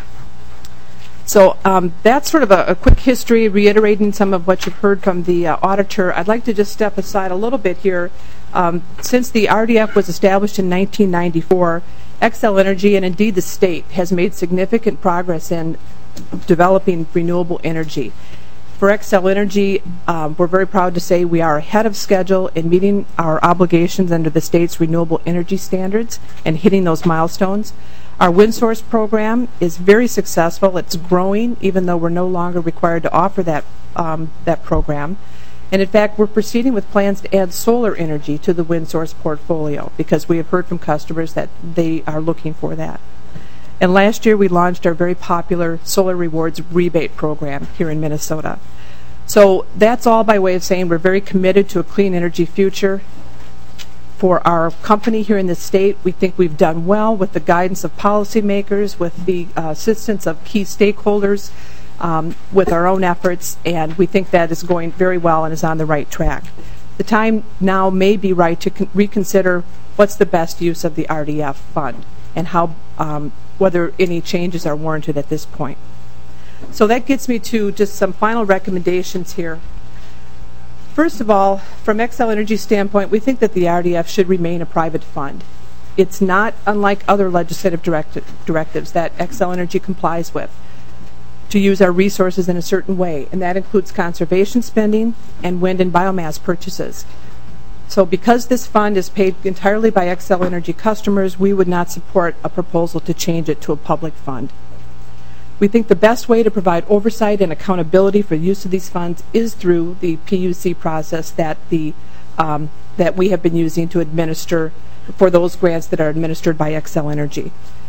So um, that's sort of a, a quick history, reiterating some of what you've heard from the uh, auditor. I'd like to just step aside a little bit here. Um, since the R D F was established in nineteen ninety-four, Xcel Energy, and indeed the state, has made significant progress in developing renewable energy. For Xcel Energy, um, we're very proud to say we are ahead of schedule in meeting our obligations under the state's renewable energy standards and hitting those milestones. Our WindSource program is very successful. It's growing, even though we're no longer required to offer that, um, that program. And in fact, we're proceeding with plans to add solar energy to the WindSource portfolio because we have heard from customers that they are looking for that. And last year, we launched our very popular Solar Rewards rebate program here in Minnesota. So that's all by way of saying we're very committed to a clean energy future. For our company here in the state, we think we've done well with the guidance of policymakers, with the uh, assistance of key stakeholders, um, with our own efforts, and we think that is going very well and is on the right track. The time now may be right to con- reconsider what's the best use of the R D F fund and how um, whether any changes are warranted at this point. So that gets me to just some final recommendations here. First of all, from Xcel Energy's standpoint, we think that the R D F should remain a private fund. It's not unlike other legislative direct- directives that Xcel Energy complies with to use our resources in a certain way, and that includes conservation spending and wind and biomass purchases. So because this fund is paid entirely by Xcel Energy customers, we would not support a proposal to change it to a public fund. We think the best way to provide oversight and accountability for the use of these funds is through the P U C process that the um, that we have been using to administer for those grants that are administered by Xcel Energy.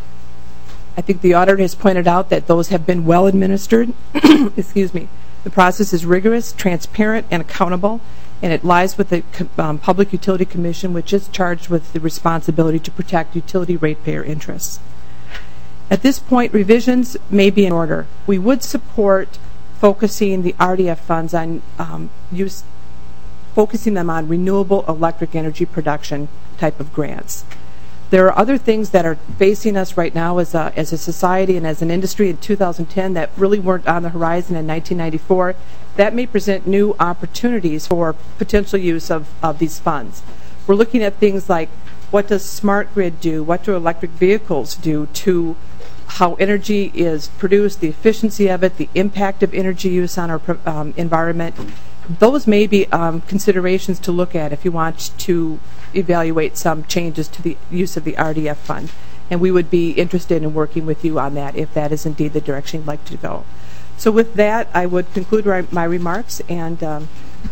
I think the auditor has pointed out that those have been well administered. Excuse me. The process is rigorous, transparent, and accountable, and it lies with the um, Public Utility Commission, which is charged with the responsibility to protect utility ratepayer interests. At this point, revisions may be in order. We would support focusing the R D F funds on um, use, focusing them on renewable electric energy production type of grants. There are other things that are facing us right now as a, as a society and as an industry in two thousand ten that really weren't on the horizon in nineteen ninety-four. That may present new opportunities for potential use of, of these funds. We're looking at things like, what does smart grid do? What do electric vehicles do to how energy is produced, the efficiency of it, the impact of energy use on our um, environment? Those may be um, considerations to look at if you want to evaluate some changes to the use of the R D F fund. And we would be interested in working with you on that if that is indeed the direction you'd like to go. So with that, I would conclude my remarks and um,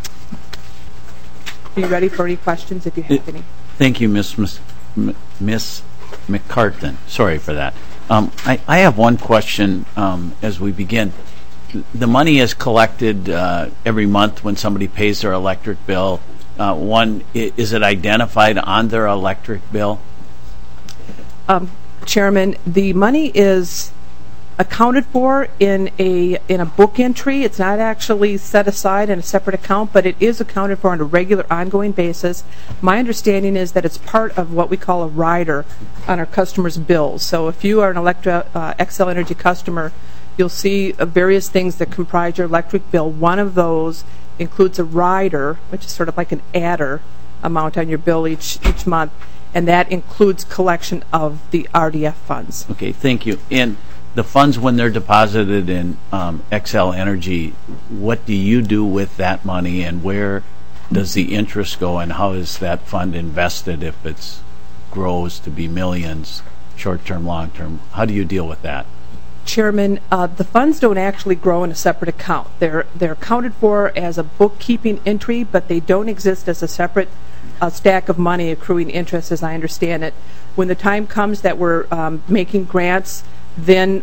be ready for any questions if you have any. Thank you, Miss Miss, Miss McCartan. Sorry for that. Um, I, I have one question um, as we begin. The money is collected uh, every month when somebody pays their electric bill. Uh, one, is it identified on their electric bill? Um, Chairman, the money is accounted for in a in a book entry. It's not actually set aside in a separate account, but it is accounted for on a regular, ongoing basis. My understanding is that it's part of what we call a rider on our customers' bills. So if you are an Electra uh, Xcel Energy customer, you'll see uh, various things that comprise your electric bill. One of those includes a rider, which is sort of like an adder amount on your bill each each month, and that includes collection of the R D F funds. Okay, thank you. And the funds, when they're deposited in um, Xcel Energy, what do you do with that money, and where does the interest go, and how is that fund invested if it grows to be millions, short-term, long-term? How do you deal with that? Chairman, uh, the funds don't actually grow in a separate account. They're they're accounted for as a bookkeeping entry, but they don't exist as a separate uh, stack of money accruing interest, as I understand it. When the time comes that we're um, making grants, then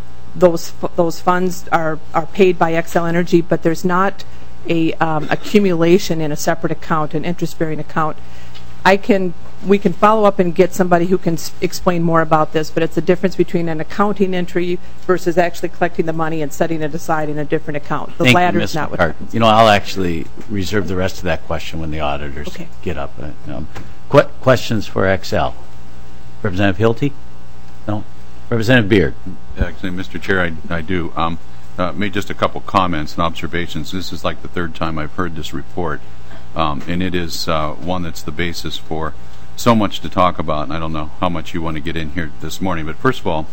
those those funds are are paid by Xcel Energy, but there's not a um, accumulation in a separate account, an interest-bearing account. I can we can follow up and get somebody who can s- explain more about this, but it's a difference between an accounting entry versus actually collecting the money and setting it aside in a different account. The Thank latter you, is Miz not what McCart. happens. You know, I'll actually reserve the rest of that question when the auditors Okay. get up. Uh, Um, qu- questions for Xcel? Representative Hilty? No? Representative Beard? Actually, Mister Chair, I, I do. Um, uh, made just a couple comments and observations. This is like the third time I've heard this report, um, and it is uh, one that's the basis for so much to talk about, and I don't know how much you want to get in here this morning. But first of all,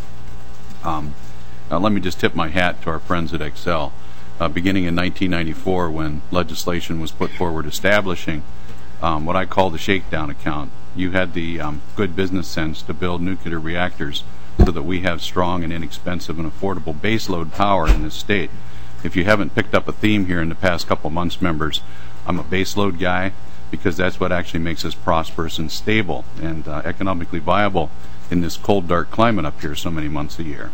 um, uh, let me just tip my hat to our friends at Xcel. Uh, beginning in nineteen ninety-four, when legislation was put forward establishing um, what I call the shakedown account, you had the um, good business sense to build nuclear reactors so that we have strong and inexpensive and affordable baseload power in this state. If you haven't picked up a theme here in the past couple months, members, I'm a baseload guy because that's what actually makes us prosperous and stable and uh, economically viable in this cold, dark climate up here so many months a year.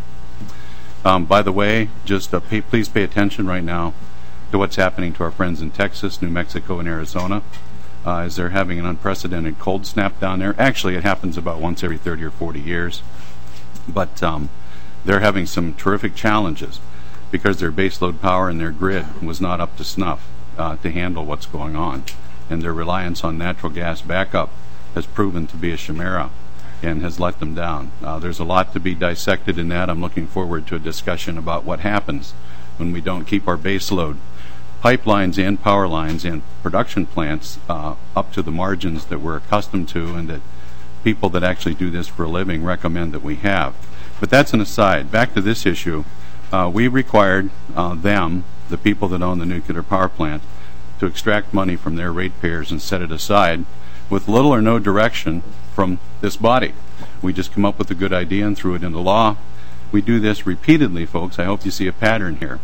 Um, by the way, just uh, pay, please pay attention right now to what's happening to our friends in Texas, New Mexico, and Arizona, uh, as they're having an unprecedented cold snap down there. Actually, it happens about once every thirty or forty years. But um, they're having some terrific challenges because their baseload power and their grid was not up to snuff uh, to handle what's going on. And their reliance on natural gas backup has proven to be a chimera and has let them down. Uh, there's a lot to be dissected in that. I'm looking forward to a discussion about what happens when we don't keep our baseload pipelines and power lines and production plants uh, up to the margins that we're accustomed to and that people that actually do this for a living recommend that we have. But that's an aside. Back to this issue. Uh, we required uh, them, the people that own the nuclear power plant, to extract money from their ratepayers and set it aside with little or no direction from this body. We just come up with a good idea and threw it into law. We do this repeatedly, folks. I hope you see a pattern here.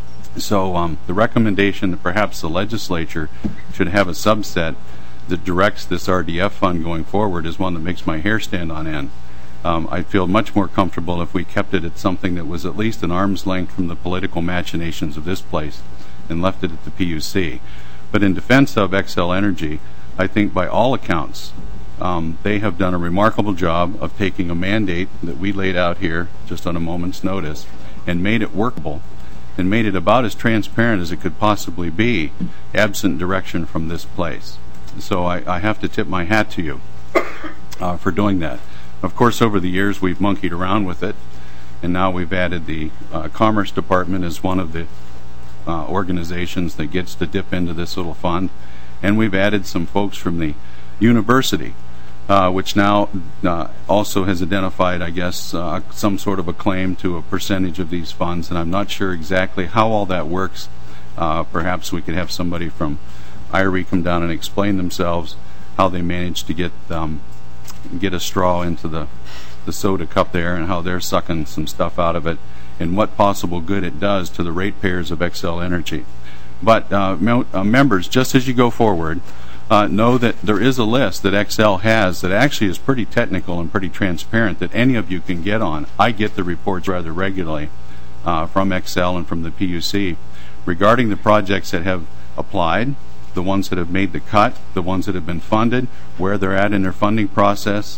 So um, the recommendation that perhaps the legislature should have a subset that directs this R D F fund going forward is one that makes my hair stand on end. Um, I'd feel much more comfortable if we kept it at something that was at least an arm's length from the political machinations of this place and left it at the P U C. But in defense of Xcel Energy, I think by all accounts, um, they have done a remarkable job of taking a mandate that we laid out here just on a moment's notice and made it workable and made it about as transparent as it could possibly be, absent direction from this place. So I, I have to tip my hat to you uh, for doing that. Of course, over the years, we've monkeyed around with it, and now we've added the uh, Commerce Department as one of the uh, organizations that gets to dip into this little fund, and we've added some folks from the university, uh, which now uh, also has identified, I guess, uh, some sort of a claim to a percentage of these funds, and I'm not sure exactly how all that works. Uh, perhaps we could have somebody from I R E come down and explain themselves how they managed to get um, get a straw into the, the soda cup there and how they're sucking some stuff out of it and what possible good it does to the ratepayers of Xcel Energy. But uh, mem- uh, members, just as you go forward, uh, know that there is a list that Xcel has that actually is pretty technical and pretty transparent that any of you can get on. I get the reports rather regularly uh, from Xcel and from the P U C regarding the projects that have applied, the ones that have made the cut, the ones that have been funded, where they're at in their funding process,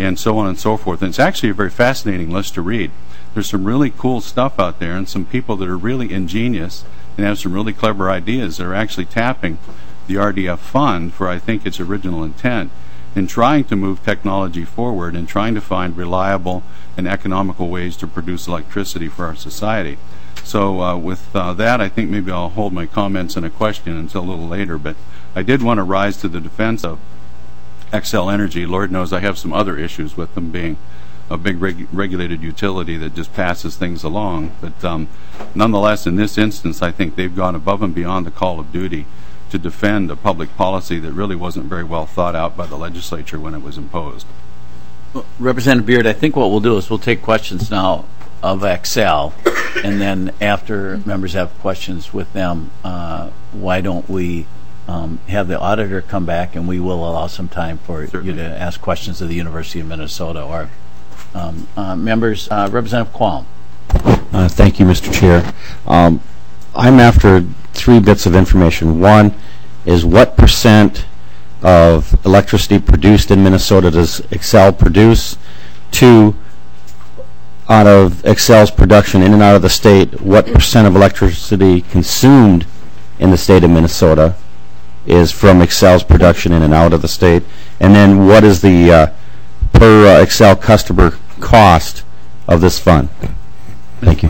and so on and so forth. And it's actually a very fascinating list to read. There's some really cool stuff out there, and some people that are really ingenious and have some really clever ideas that are actually tapping the R D F fund for, I think, its original intent in trying to move technology forward and trying to find reliable and economical ways to produce electricity for our society. So uh, with uh, that, I think maybe I'll hold my comments and a question until a little later, but I did want to rise to the defense of Xcel Energy. Lord knows I have some other issues with them being a big reg regulated utility that just passes things along. But um, nonetheless, in this instance, I think they've gone above and beyond the call of duty to defend a public policy that really wasn't very well thought out by the legislature when it was imposed. Well, Representative Beard, I think what we'll do is we'll take questions now of Xcel, and then after members have questions with them, uh, why don't we um, have the auditor come back, and we will allow some time for Certainly. you to ask questions of the University of Minnesota. Or um, uh, members, uh, Representative Qualm. Uh, thank you, Mister Chair. Um, I'm after three bits of information. One is what percent of electricity produced in Minnesota does Xcel produce? Two, out of Xcel's production in and out of the state, what percent of electricity consumed in the state of Minnesota is from Xcel's production in and out of the state? And then what is the uh, per uh, Xcel customer cost of this fund? Thank you.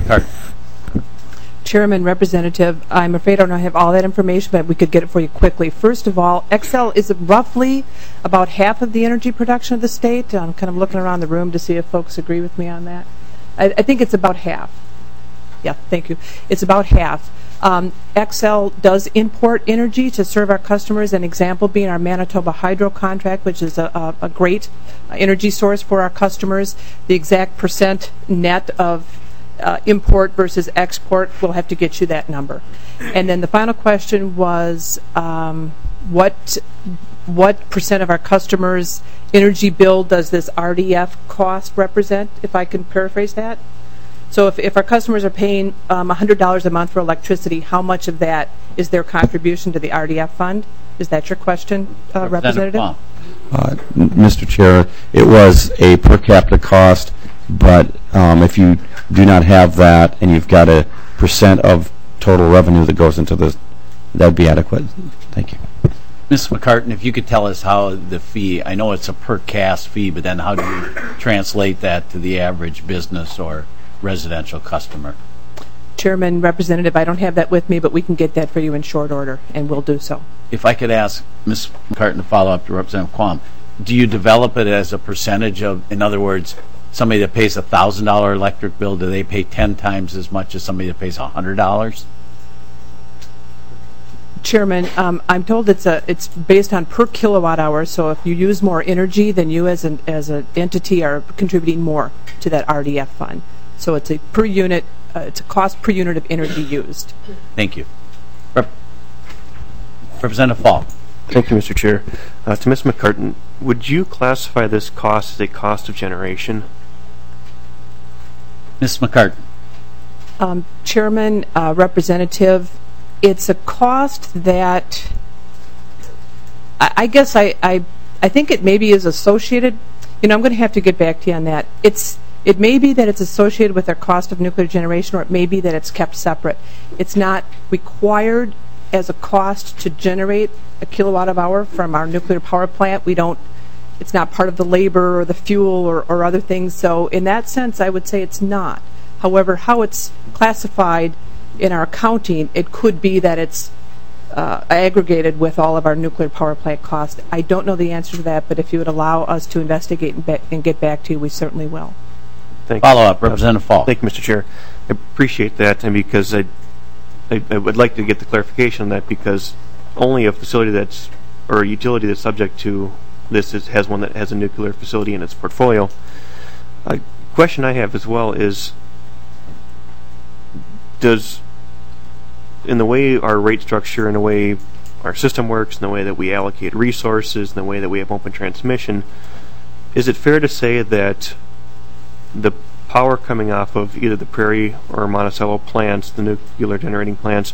Chairman, Representative, I'm afraid I don't have all that information, but we could get it for you quickly. First of all, Xcel is roughly about half of the energy production of the state. I'm kind of looking around the room to see if folks agree with me on that. I, I think it's about half. Yeah, thank you. It's about half. Um, Xcel does import energy to serve our customers, an example being our Manitoba Hydro contract, which is a, a, a great energy source for our customers. The exact percent net of Uh, import versus export, we'll have to get you that number. And then the final question was um, what what percent of our customers' energy bill does this R D F cost represent, if I can paraphrase that? So if, if our customers are paying um, one hundred dollars a month for electricity, how much of that is their contribution to the R D F fund? Is that your question, uh, Representative? Representative Uh, Mister Chair, it was a per capita cost, but um, if you do not have that and you've got a percent of total revenue that goes into this, that'd be adequate. Thank you. Miz McCartan, if you could tell us how the fee, I know it's a per cast fee, but then how do you translate that to the average business or residential customer? Chairman, Representative, I don't have that with me, but we can get that for you in short order, and we'll do so. If I could ask Miz McCartan to follow up to Representative Quam, do you develop it as a percentage of, in other words, somebody that pays a one thousand dollar electric bill, do they pay ten times as much as somebody that pays one hundred dollars? Chairman, um, I'm told it's a it's based on per kilowatt hour. So if you use more energy, then you as an as an entity are contributing more to that R D F fund. So it's a per unit, uh, it's a cost per unit of energy used. Thank you, Rep Representative Fall. Thank you, Mister Chair. Uh, to Miz McCartan, would you classify this cost as a cost of generation? Miz McCartan. Um, Chairman, uh, Representative, it's a cost that I, I guess I, I I think it maybe is associated. You know, I'm going to have to get back to you on that. It's it may be that it's associated with our cost of nuclear generation, or it may be that it's kept separate. It's not required as a cost to generate a kilowatt of hour from our nuclear power plant. We don't. It's not part of the labor or the fuel or, or other things. So in that sense, I would say it's not. However, how it's classified in our accounting, it could be that it's uh, aggregated with all of our nuclear power plant costs. I don't know the answer to that, but if you would allow us to investigate and, and get back to you, we certainly will. Thank Follow you. up, Representative Fall. Uh, thank you, Mister Chair. I appreciate that, and because I, I, I would like to get the clarification on that, because only a facility that's, or a utility that's subject to this is, has one that has a nuclear facility in its portfolio. A question I have as well is, does, in the way our rate structure, in the way our system works, in the way that we allocate resources, in the way that we have open transmission, is it fair to say that the power coming off of either the Prairie or Monticello plants, the nuclear generating plants,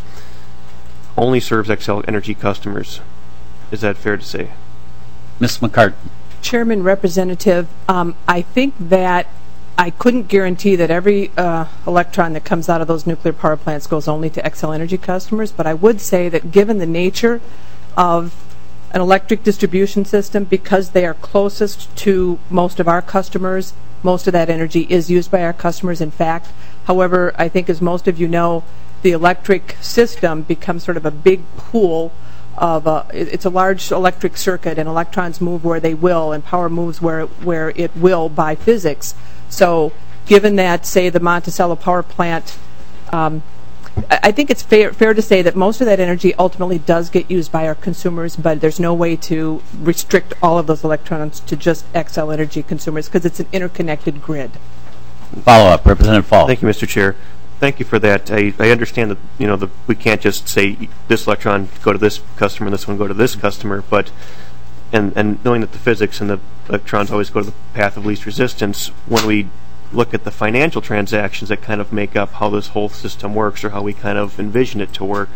only serves Xcel Energy customers? Is that fair to say? Miz McCartan. Chairman, Representative, um, I think that I couldn't guarantee that every uh, electron that comes out of those nuclear power plants goes only to Xcel Energy customers, but I would say that given the nature of an electric distribution system, because they are closest to most of our customers, most of that energy is used by our customers, in fact. However, I think as most of you know, the electric system becomes sort of a big pool of uh, it's a large electric circuit, and electrons move where they will, and power moves where where it will by physics. So, given that, say, the Monticello power plant, um, I I think it's fair fair to say that most of that energy ultimately does get used by our consumers, but there's no way to restrict all of those electrons to just Xcel Energy consumers because it's an interconnected grid. Follow up, Representative Falk. Thank you, Mister Chair. Thank you for that. I, I understand that you know the, we can't just say this electron go to this customer and this one go to this customer, but and and knowing that the physics and the electrons always go to the path of least resistance, when we look at the financial transactions that kind of make up how this whole system works or how we kind of envision it to work,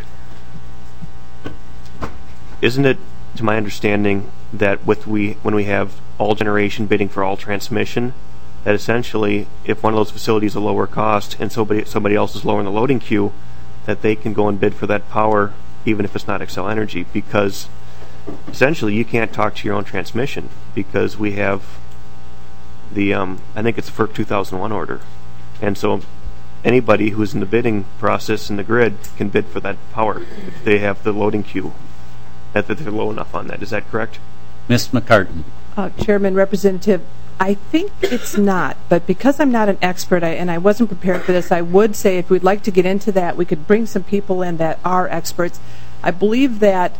isn't it, to my understanding, that with we when we have all generation bidding for all transmission, that essentially, if one of those facilities is a lower cost and somebody somebody else is lower in the loading queue, that they can go and bid for that power even if it's not Xcel Energy, because essentially you can't talk to your own transmission because we have the um, I think it's the FERC two thousand one order, and so anybody who's in the bidding process in the grid can bid for that power if they have the loading queue that they're low enough on that. Is that correct? Miz McCartan. Uh, Chairman, Representative, I think it's not, but because I'm not an expert I, and I wasn't prepared for this, I would say if we'd like to get into that, we could bring some people in that are experts. I believe that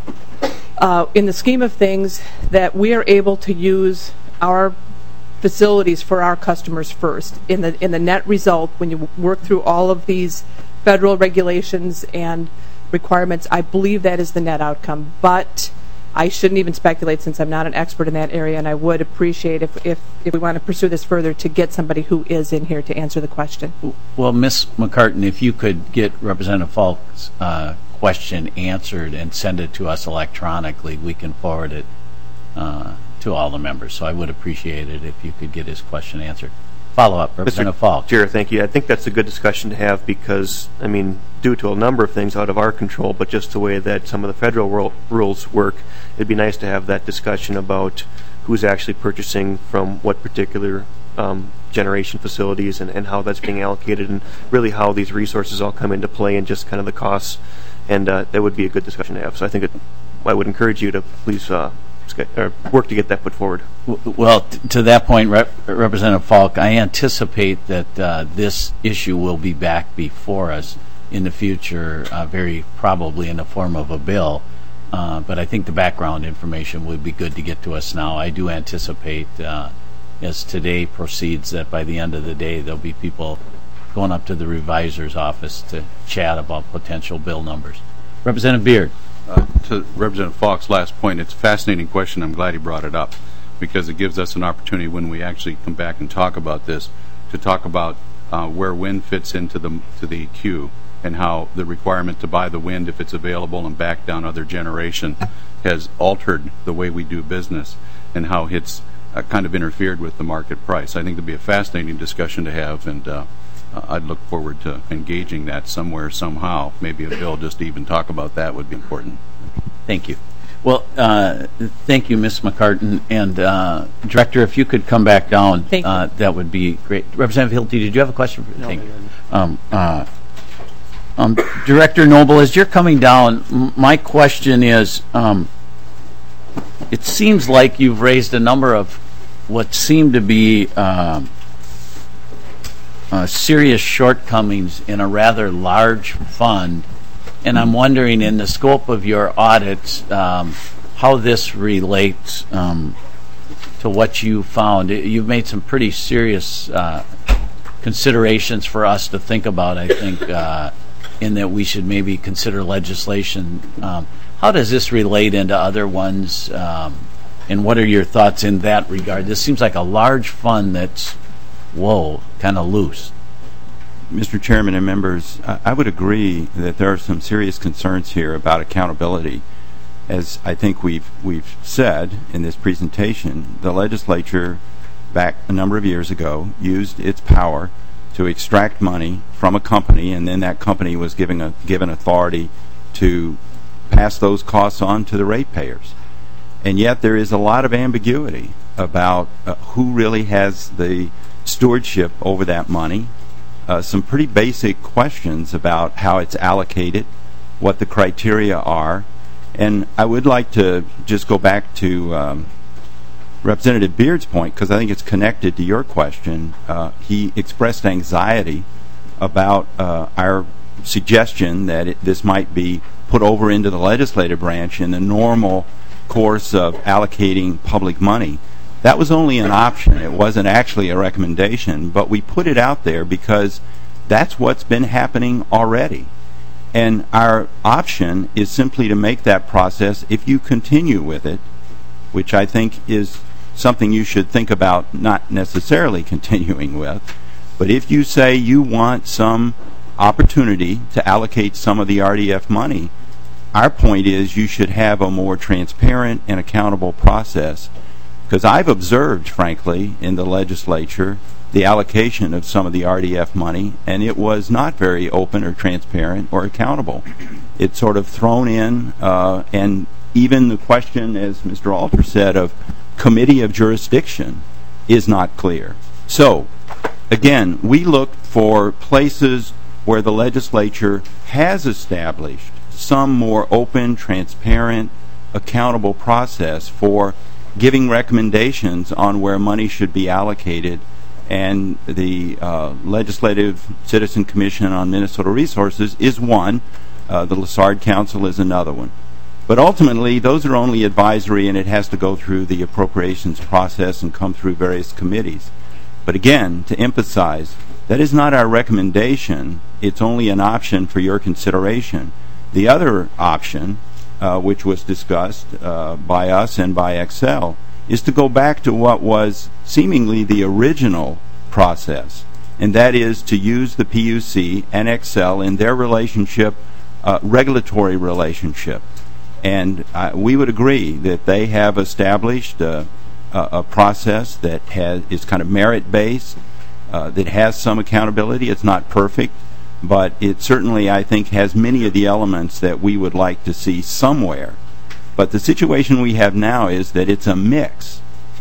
uh, in the scheme of things, that we are able to use our facilities for our customers first. In the in the net result, when you work through all of these federal regulations and requirements, I believe that is the net outcome. But I shouldn't even speculate since I'm not an expert in that area, and I would appreciate if, if, if we want to pursue this further to get somebody who is in here to answer the question. Well, Miz McCartan, if you could get Representative Falk's uh, question answered and send it to us electronically, we can forward it uh, to all the members. So I would appreciate it if you could get his question answered. Follow up, Representative Falk. Chair, thank you. I think that's a good discussion to have because, I mean, due to a number of things out of our control, but just the way that some of the federal ro- rules work, it'd be nice to have that discussion about who's actually purchasing from what particular um, generation facilities and, and how that's being allocated and really how these resources all come into play and just kind of the costs. And uh, that would be a good discussion to have. So I think it, I would encourage you to please uh, or work to get that put forward. Well, t- to that point, Rep- Representative Falk, I anticipate that uh, this issue will be back before us in the future, uh, very probably in the form of a bill. Uh, but I think the background information would be good to get to us now. I do anticipate, uh, as today proceeds, that by the end of the day there'll be people going up to the revisor's office to chat about potential bill numbers. Representative Beard. Uh, to Representative Falk's last point, it's a fascinating question. I'm glad he brought it up because it gives us an opportunity when we actually come back and talk about this to talk about uh, where wind fits into the to the queue and how the requirement to buy the wind if it's available and back down other generation has altered the way we do business and how it's uh, kind of interfered with the market price. I think it'll be a fascinating discussion to have, and uh, Uh, I'd look forward to engaging that somewhere, somehow. Maybe a bill just to even talk about that would be important. Thank you. Well, uh, thank you, Miz McCartan. And uh, Director, if you could come back down, Thank uh, that would be great. Representative Hilty, did you have a question? For, no, thank you. Um, uh, um, Director Noble, as you're coming down, m- my question is, um, it seems like you've raised a number of what seem to be um, Uh, serious shortcomings in a rather large fund, and I'm wondering, in the scope of your audits, um, how this relates um, to what you found. You've made some pretty serious uh, considerations for us to think about, I think, uh, in that we should maybe consider legislation. Um, how does this relate into other ones, um, and what are your thoughts in that regard? This seems like a large fund that's whoa, kind of loose. Mister Chairman and members, I, I would agree that there are some serious concerns here about accountability. as I think we've we've said in this presentation, the legislature back a number of years ago used its power to extract money from a company, and then that company was giving a, given authority to pass those costs on to the ratepayers. And yet there is a lot of ambiguity about uh, who really has the stewardship over that money. Uh, some pretty basic questions about how it's allocated, what the criteria are. And I would like to just go back to um, Representative Beard's point, because I think it's connected to your question. Uh, he expressed anxiety about uh, our suggestion that it, this might be put over into the legislative branch in the normal course of allocating public money. That was only an option. It wasn't actually a recommendation, but we put it out there because that's what's been happening already. And our option is simply to make that process, if you continue with it, which I think is something you should think about not necessarily continuing with, but if you say you want some opportunity to allocate some of the R D F money, our point is you should have a more transparent and accountable process. Because I've observed, frankly, in the legislature, the allocation of some of the R D F money, and it was not very open or transparent or accountable. It's sort of thrown in, uh, and even the question, as Mister Alter said, of committee of jurisdiction is not clear. So, again, we look for places where the legislature has established some more open, transparent, accountable process for giving recommendations on where money should be allocated, and the uh, Legislative Citizen Commission on Minnesota Resources is one. Uh, the Lessard Council is another one. But ultimately, those are only advisory, and it has to go through the appropriations process and come through various committees. But again, to emphasize, that is not our recommendation. It's only an option for your consideration. The other option, Uh, which was discussed uh, by us and by Excel, is to go back to what was seemingly the original process, and that is to use the P U C and Excel in their relationship, uh, regulatory relationship. And uh, we would agree that they have established uh, a, a process that has, is kind of merit-based, uh, that has some accountability. It's not perfect, but it certainly, I think, has many of the elements that we would like to see somewhere. But the situation we have now is that it's a mix,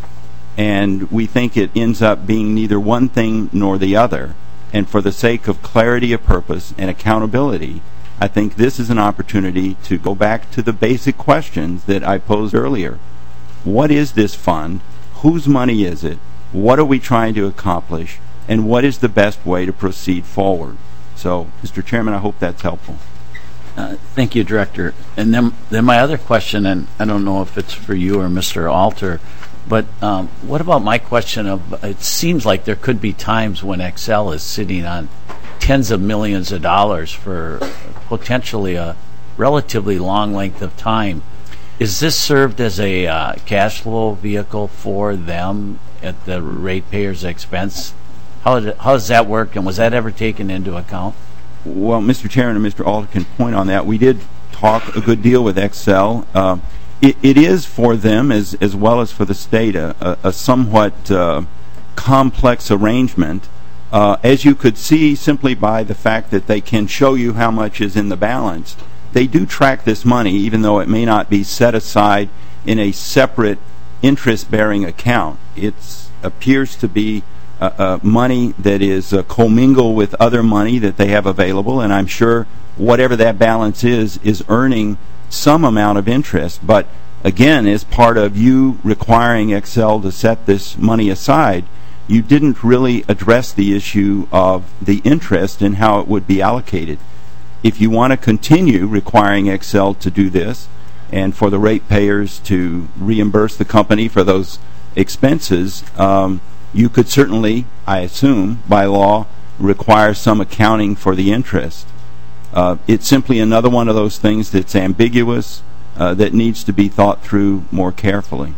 and we think it ends up being neither one thing nor the other. And for the sake of clarity of purpose and accountability, I think this is an opportunity to go back to the basic questions that I posed earlier. What is this fund? Whose money is it? What are we trying to accomplish? And what is the best way to proceed forward? So, Mister Chairman, I hope that's helpful. Uh, thank you, Director. And then, then my other question, and I don't know if it's for you or Mister Alter, but um, what about my question of, it seems like there could be times when Excel is sitting on tens of millions of dollars for potentially a relatively long length of time. Is this served as a uh, cash flow vehicle for them at the ratepayers' expense? How, did, how does that work, and was that ever taken into account? Well, Mister Chairman and Mister Alter can point on that. We did talk a good deal with Excel. Uh, it, it is for them, as, as well as for the state, a, a, a somewhat uh, complex arrangement. Uh, as you could see simply by the fact that they can show you how much is in the balance, they do track this money, even though it may not be set aside in a separate interest-bearing account. It appears to be Uh, uh, money that is uh, commingled with other money that they have available, and I'm sure whatever that balance is, is earning some amount of interest. But again, as part of you requiring Excel to set this money aside, you didn't really address the issue of the interest and how it would be allocated. If you want to continue requiring Excel to do this, and for the ratepayers to reimburse the company for those expenses, um, you could certainly, I assume, by law, require some accounting for the interest. Uh, it's simply another one of those things that's ambiguous, uh, that needs to be thought through more carefully.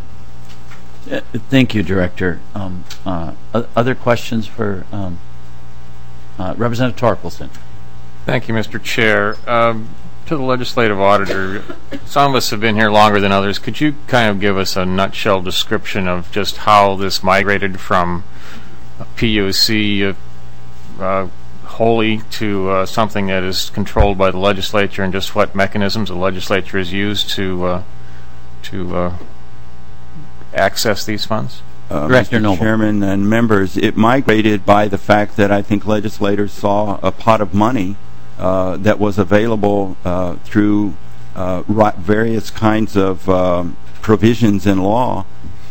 Uh, thank you, Director. Um, uh, other questions for um, uh, Representative Torkelson? Thank you, Mister Chair. Um, to the legislative auditor, some of us have been here longer than others. Could you kind of give us a nutshell description of just how this migrated from a P U C uh, uh, wholly to uh, something that is controlled by the legislature, and just what mechanisms the legislature has used to uh, to uh, access these funds? Uh, Director Mister Noble. Chairman and members, it migrated by the fact that I think legislators saw a pot of money uh, that was available uh, through uh, various kinds of um, provisions in law.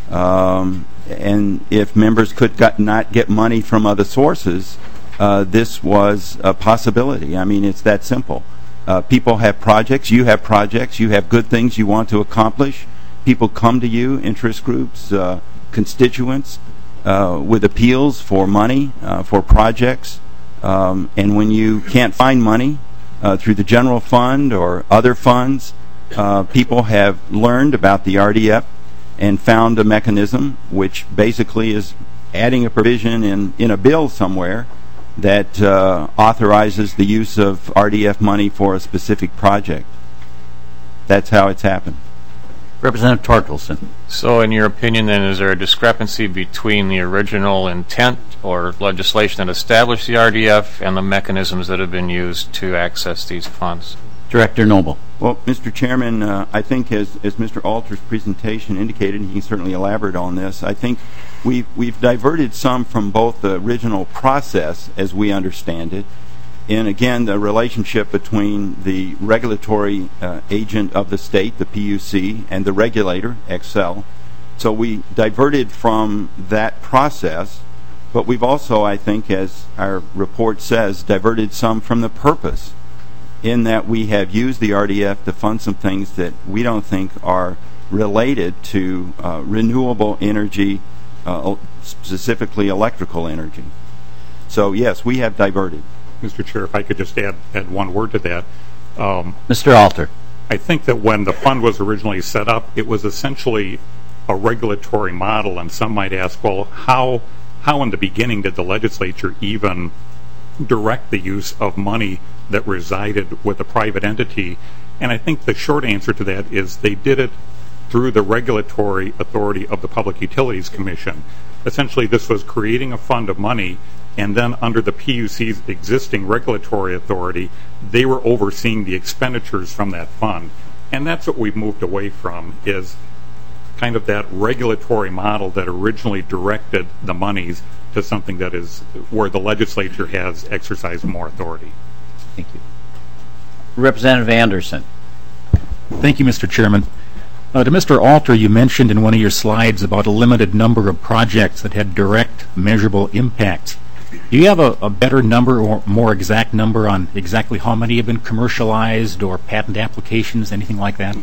Um, and if members could got, not get money from other sources, uh, this was a possibility. I mean, it's that simple. Uh, people have projects, you have projects, you have good things you want to accomplish. People come to you, interest groups, uh, constituents, uh, with appeals for money, uh, for projects. Um, and when you can't find money uh, through the general fund or other funds, uh, people have learned about the R D F and found a mechanism which basically is adding a provision in, in a bill somewhere that uh, authorizes the use of R D F money for a specific project. That's how it's happened. Representative Torkelson. So in your opinion, then, is there a discrepancy between the original intent or legislation that established the R D F and the mechanisms that have been used to access these funds? Director Noble. Well, Mister Chairman, uh, I think as, as Mister Alter's presentation indicated, and he can certainly elaborate on this, I think we've, we've diverted some from both the original process as we understand it, and again, the relationship between the regulatory uh, agent of the state, the P U C, and the regulator, Excel. So we diverted from that process, but we've also, I think, as our report says, diverted some from the purpose, in that we have used the R D F to fund some things that we don't think are related to uh, renewable energy, uh, specifically electrical energy. So, yes, we have diverted. Mister Chair, if I could just add, add one word to that. Um, Mister Alter. I think that when the fund was originally set up, it was essentially a regulatory model, and some might ask, well, how, how in the beginning did the legislature even direct the use of money that resided with a private entity? And I think the short answer to that is they did it through the regulatory authority of the Public Utilities Commission. Essentially, this was creating a fund of money, and then under the P U C's existing regulatory authority, they were overseeing the expenditures from that fund. And that's what we've moved away from, is kind of that regulatory model that originally directed the monies to something that is where the legislature has exercised more authority. Thank you. Representative Anderson. Thank you, Mister Chairman. Uh, to Mister Alter, you mentioned in one of your slides about a limited number of projects that had direct, measurable impacts. Do you have a, a better number or more exact number on exactly how many have been commercialized or patent applications, anything like that?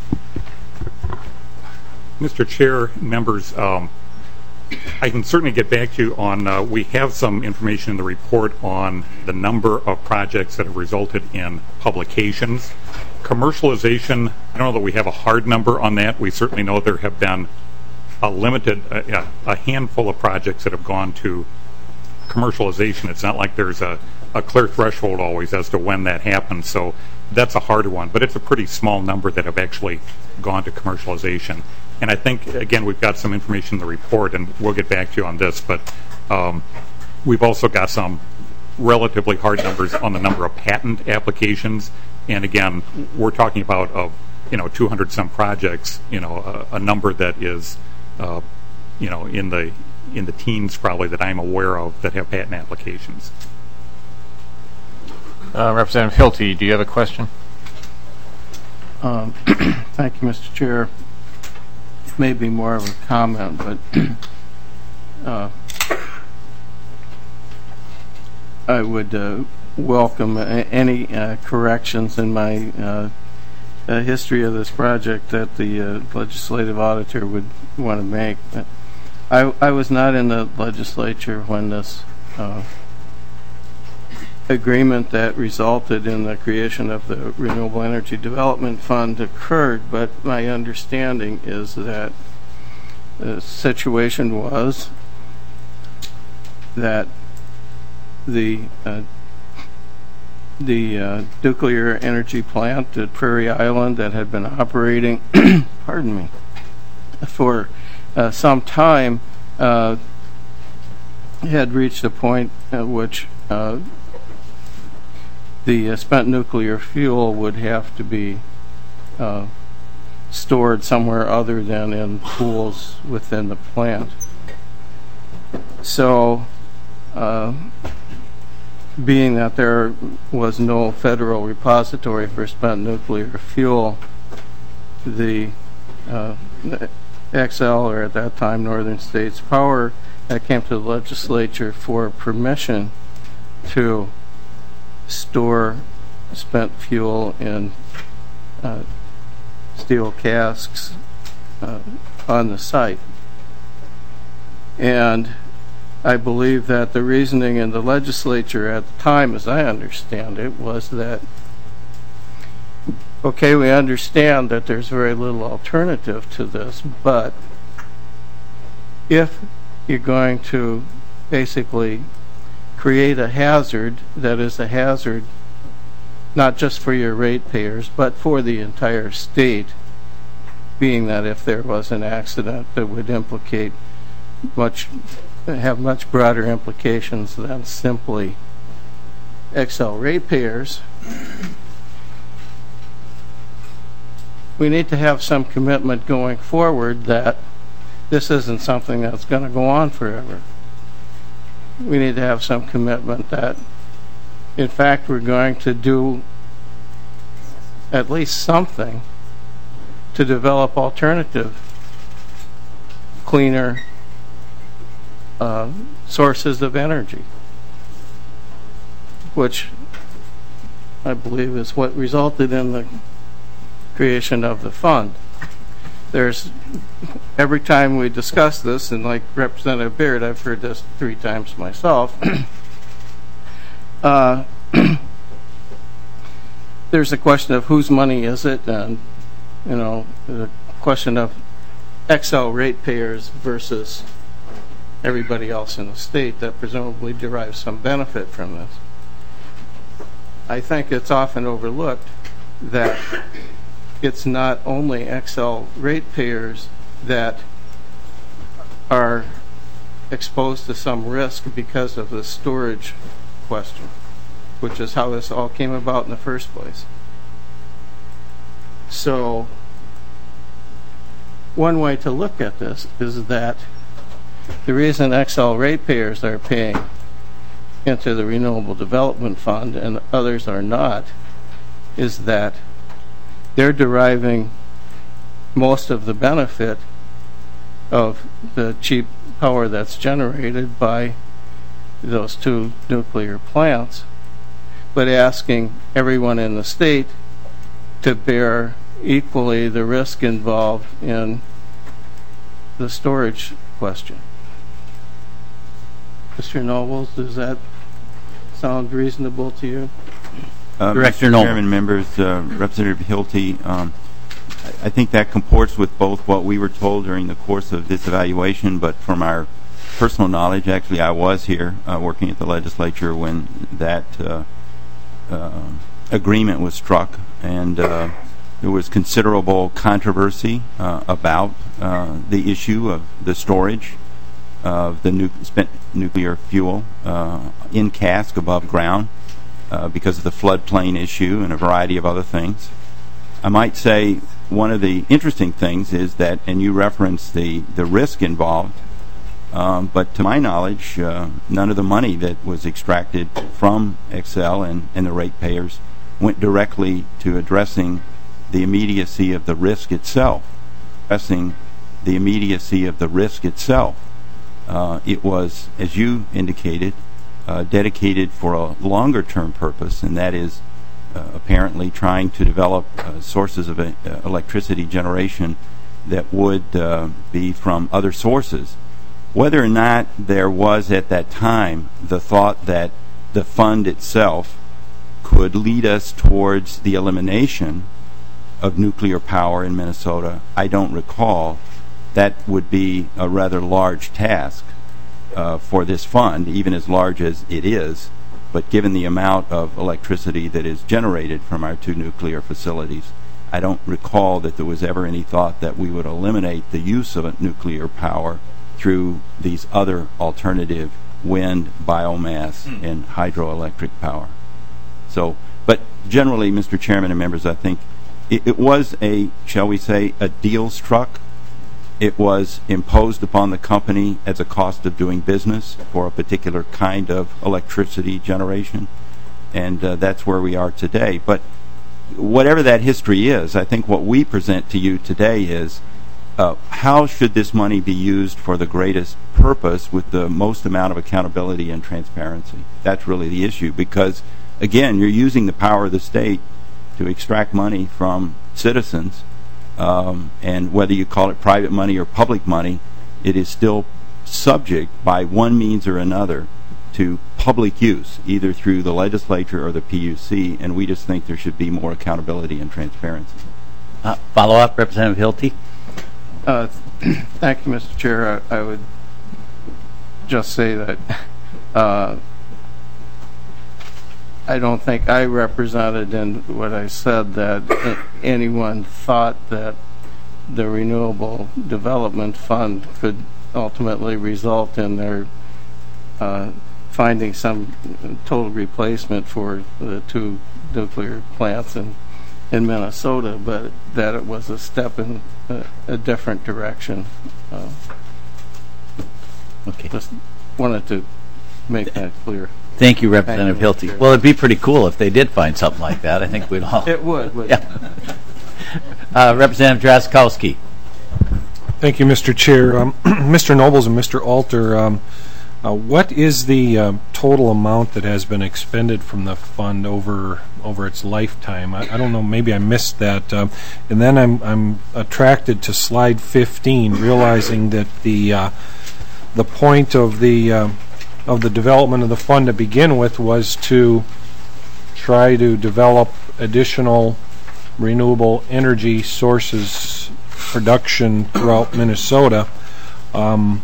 Mister Chair, members, um, I can certainly get back to you on, uh, we have some information in the report on the number of projects that have resulted in publications. Commercialization, I don't know that we have a hard number on that. We certainly know there have been a limited, uh, a handful of projects that have gone to commercialization. It's not like there's a, a clear threshold always as to when that happens, so that's a harder one. But it's a pretty small number that have actually gone to commercialization. And I think, again, we've got some information in the report, and we'll get back to you on this, but um, we've also got some relatively hard numbers on the number of patent applications. And again, we're talking about, uh, you know, two hundred some projects, you know, a, a number that is, uh, you know, in the in the teens probably that I'm aware of that have patent applications. Uh, Representative Hilty, do you have a question? Um, thank you, Mister Chair. It may be more of a comment, but uh, I would uh, welcome a any uh, corrections in my uh, uh, history of this project that the uh, legislative auditor would want to make. I, I was not in the legislature when this uh, agreement that resulted in the creation of the Renewable Energy Development Fund occurred, but my understanding is that the situation was that the uh, the uh, nuclear energy plant at Prairie Island that had been operating, pardon me, for uh, some time, uh, had reached a point at which uh, the uh, spent nuclear fuel would have to be uh, stored somewhere other than in pools within the plant. So, uh, being that there was no federal repository for spent nuclear fuel, the uh, Xcel, or at that time Northern States Power, that came to the legislature for permission to store spent fuel in uh, steel casks uh, on the site. And I believe that the reasoning in the legislature at the time, as I understand it, was that, okay, we understand that there's very little alternative to this, but if you're going to basically create a hazard that is a hazard not just for your ratepayers, but for the entire state, being that if there was an accident that would implicate much, have much broader implications than simply Xcel ratepayers, we need to have some commitment going forward that this isn't something that's going to go on forever. We need to have some commitment that, in fact, we're going to do at least something to develop alternative, cleaner uh, sources of energy, which I believe is what resulted in the creation of the fund. There's, every time we discuss this, and like Representative Baird, I've heard this three times myself, uh, there's a question of whose money is it, and you know, the question of Xcel ratepayers versus everybody else in the state that presumably derives some benefit from this. I think it's often overlooked that it's not only Xcel ratepayers that are exposed to some risk because of the storage question, which is how this all came about in the first place. So, one way to look at this is that the reason Xcel ratepayers are paying into the Renewable Development Fund and others are not is that they're deriving most of the benefit of the cheap power that's generated by those two nuclear plants, but asking everyone in the state to bear equally the risk involved in the storage question. Mister Nobles, does that sound reasonable to you? Uh, Director Mister Noble. Chairman, members, uh, Representative Hilty, um, I think that comports with both what we were told during the course of this evaluation, but from our personal knowledge, actually I was here uh, working at the legislature when that uh, uh, agreement was struck, and uh, there was considerable controversy uh, about uh, the issue of the storage of the nu spent nuclear fuel uh, in cask above ground uh, because of the floodplain issue and a variety of other things. I might say one of the interesting things is that, and you referenced the, the risk involved, um, but to my knowledge, uh, none of the money that was extracted from Xcel and, and the ratepayers went directly to addressing the immediacy of the risk itself. Addressing the immediacy of the risk itself. Uh, it was, as you indicated, uh, dedicated for a longer-term purpose, and that is uh, apparently trying to develop uh, sources of uh, electricity generation that would uh, be from other sources. Whether or not there was at that time the thought that the fund itself could lead us towards the elimination of nuclear power in Minnesota, I don't recall. That would be a rather large task uh, for this fund, even as large as it is. but given the amount of electricity that is generated from our two nuclear facilities, I don't recall that there was ever any thought that we would eliminate the use of nuclear power through these other alternative wind, biomass, mm. and hydroelectric power. So, but generally, Mister Chairman and members, I think it, it was a, shall we say, a deal struck. It was imposed upon the company as a cost of doing business for a particular kind of electricity generation, and uh, that's where we are today. But whatever that history is, I think what we present to you today is uh, how should this money be used for the greatest purpose with the most amount of accountability and transparency. That's really the issue, because, again, you're using the power of the state to extract money from citizens, um, and whether you call it private money or public money, it is still subject by one means or another to public use, either through the legislature or the P U C, and we just think there should be more accountability and transparency. Uh, follow up, Representative Hilty. Uh, thank you, Mister Chair. I, I would just say that uh, I don't think I represented in what I said that anyone thought that the Renewable Development Fund could ultimately result in their uh, finding some total replacement for the two nuclear plants in, in Minnesota, but that it was a step in a, a different direction. Uh, okay. Just wanted to make that clear. Thank you, Representative Hilty. Well, it'd be pretty cool if they did find something like that. I think we'd all... It would. would yeah. uh, Representative Drazkowski. Thank you, Mister Chair. Um, Mister Nobles and Mister Alter, um, uh, what is the uh, total amount that has been expended from the fund over over its lifetime? I, I don't know. Maybe I missed that. Uh, and then I'm I'm attracted to slide fifteen, realizing that the uh, the point of the uh, of the development of the fund to begin with was to try to develop additional renewable energy sources production throughout Minnesota. Um,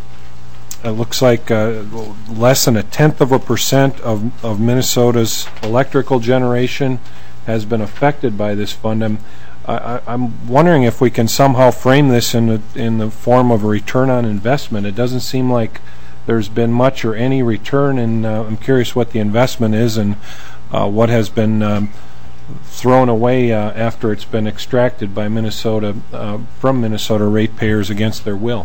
it looks like uh, less than a tenth of a percent of, of Minnesota's electrical generation has been affected by this fund. I'm, I, I'm wondering if we can somehow frame this in the, in the form of a return on investment. It doesn't seem like there's been much or any return, and uh, I'm curious what the investment is and uh, what has been um, thrown away uh, after it's been extracted by Minnesota uh, from Minnesota ratepayers against their will.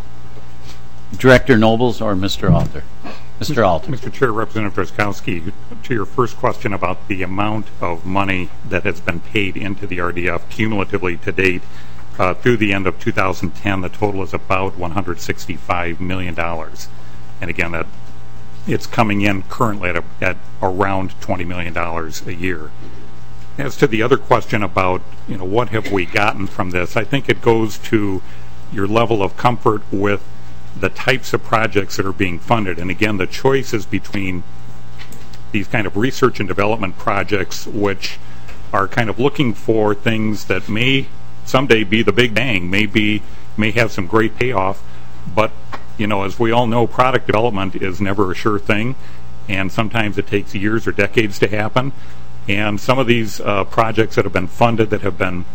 Director Nobles or Mister Alter? Mister Alter. Mister Chair, Representative Drazkowski, to your first question about the amount of money that has been paid into the R D F cumulatively to date, uh, through the end of two thousand ten, the total is about one hundred sixty-five million dollars. And again, that it's coming in currently at, a, at around twenty million dollars a year. As to the other question about, you know, what have we gotten from this, I think it goes to your level of comfort with the types of projects that are being funded. And again, the choice is between these kind of research and development projects, which are kind of looking for things that may someday be the big bang, may, be, may have some great payoff, but, you know, as we all know, product development is never a sure thing, and sometimes it takes years or decades to happen. And some of these uh, projects that have been funded that have been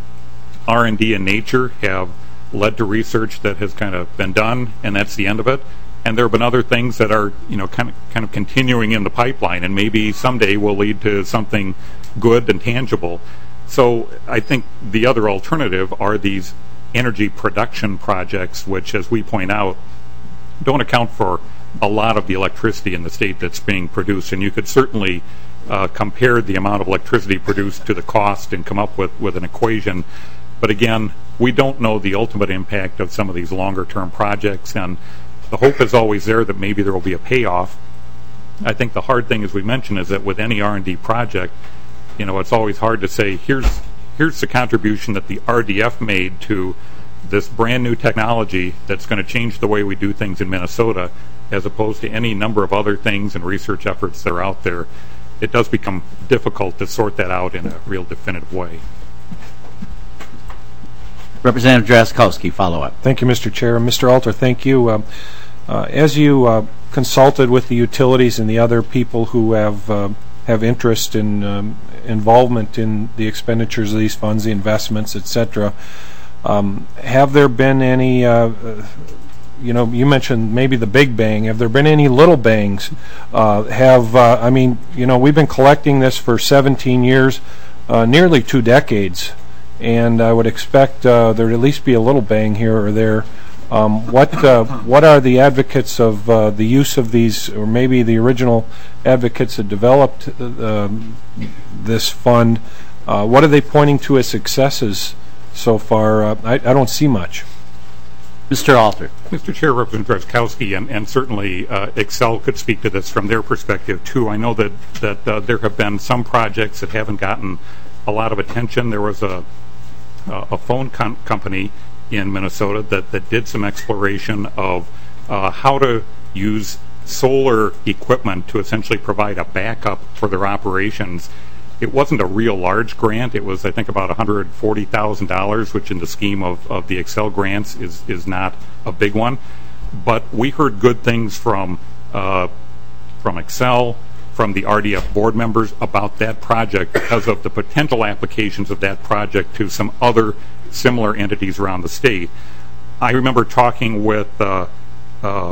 R and D in nature have led to research that has kind of been done, and that's the end of it. And there have been other things that are, you know, kind of kind of continuing in the pipeline, and maybe someday will lead to something good and tangible. So I think the other alternative are these energy production projects, which, as we point out, don't account for a lot of the electricity in the state that's being produced. And you could certainly uh, compare the amount of electricity produced to the cost and come up with, with an equation. But again, we don't know the ultimate impact of some of these longer term projects, and the hope is always there that maybe there will be a payoff. I think the hard thing, as we mentioned, is that with any R and D project, you know, it's always hard to say, here's here's the contribution that the R D F made to this brand new technology that's going to change the way we do things in Minnesota, as opposed to any number of other things and research efforts that are out there. It does become difficult to sort that out in a real definitive way. Representative Drazkowski, follow up. Thank you, Mister Chair. Mister Alter, thank you. Uh, uh, as you uh, consulted with the utilities and the other people who have uh, have interest in um, involvement in the expenditures of these funds, the investments, et cetera. Um, have there been any, uh, you know, you mentioned maybe the big bang. Have there been any little bangs? Uh, have, uh, I mean, you know, we've been collecting this for seventeen years, uh, nearly two decades, and I would expect uh, there to at least be a little bang here or there. Um, what uh, what are the advocates of uh, the use of these, or maybe the original advocates that developed uh, um, this fund, uh, what are they pointing to as successes so far? Uh, I, I don't see much. Mister Alter. Mister Chair, Representative Drazkowski, and, and certainly uh, Excel could speak to this from their perspective too. I know that, that uh, there have been some projects that haven't gotten a lot of attention. There was a, a phone com company in Minnesota that, that did some exploration of uh, how to use solar equipment to essentially provide a backup for their operations. It wasn't a real large grant. It was, I think, about one hundred forty thousand dollars, which in the scheme of, of the Excel grants is, is not a big one. But we heard good things from, uh, from Excel, from the R D F board members about that project because of the potential applications of that project to some other similar entities around the state. I remember talking with uh, uh,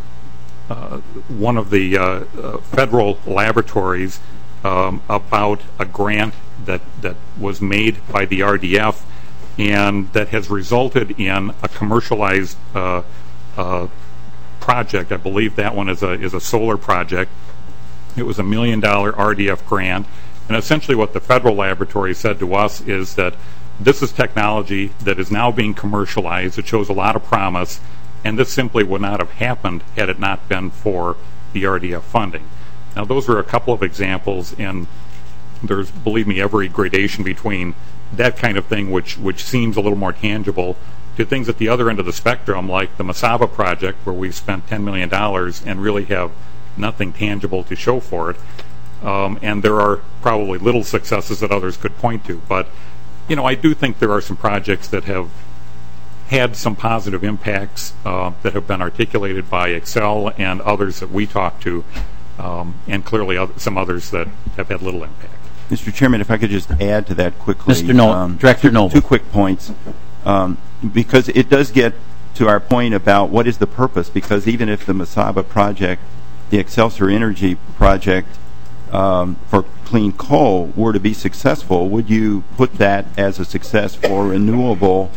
uh, one of the uh, uh, federal laboratories um, about a grant that, that was made by the R D F and that has resulted in a commercialized uh, uh, project. I believe that one is a, is a solar project. It was a million dollar R D F grant, and essentially what the federal laboratory said to us is that this is technology that is now being commercialized. It shows a lot of promise, and this simply would not have happened had it not been for the R D F funding. Now, those are a couple of examples, and there's, believe me, every gradation between that kind of thing, which, which seems a little more tangible, to things at the other end of the spectrum, like the Mesaba project, where we've spent ten million dollars and really have nothing tangible to show for it. Um, and there are probably little successes that others could point to. But you know, I do think there are some projects that have had some positive impacts uh, that have been articulated by Excel and others that we talk to, um, and clearly other, some others that have had little impact. Mister Chairman, if I could just add to that quickly. Mister Noble, um, Director two, Noble. Two quick points, um, because it does get to our point about what is the purpose, because even if the Mesaba project, the Excelsior Energy project, Um, for clean coal were to be successful, would you put that as a success for renewable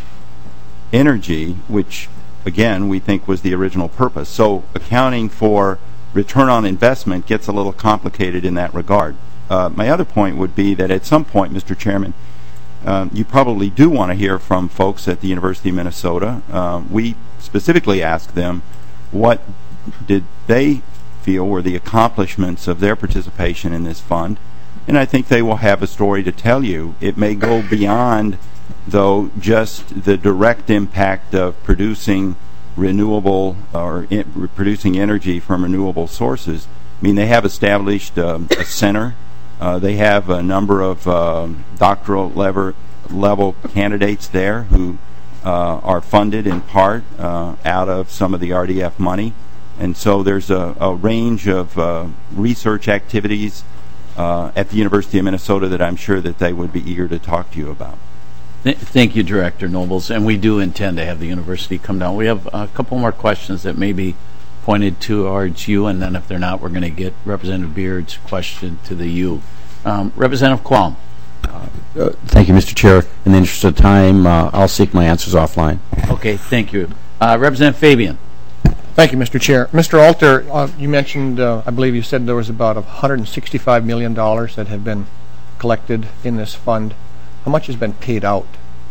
energy, which, again, we think was the original purpose? So accounting for return on investment gets a little complicated in that regard. Uh, my other point would be that at some point, Mister Chairman, um, you probably do want to hear from folks at the University of Minnesota. Uh, we specifically asked them what did they feel were the accomplishments of their participation in this fund, and I think they will have a story to tell you. It may go beyond, though, just the direct impact of producing renewable or in, producing energy from renewable sources. I mean, they have established um, a center. Uh, they have a number of um, doctoral level, level candidates there who uh, are funded in part uh, out of some of the R D F money. And so there's a, a range of uh, research activities uh, at the University of Minnesota that I'm sure that they would be eager to talk to you about. Th thank you, Director Nobles, and we do intend to have the university come down. We have a couple more questions that may be pointed towards you, and then if they're not, we're going to get Representative Beard's question to the U. Um, Representative Qualm. Uh, thank you, Mister Chair. In the interest of time, uh, I'll seek my answers offline. Okay, thank you. Uh, Representative Fabian. Thank you, Mister Chair. Mister Alter, uh, you mentioned, uh, I believe you said there was about one hundred sixty-five million dollars that have been collected in this fund. How much has been paid out?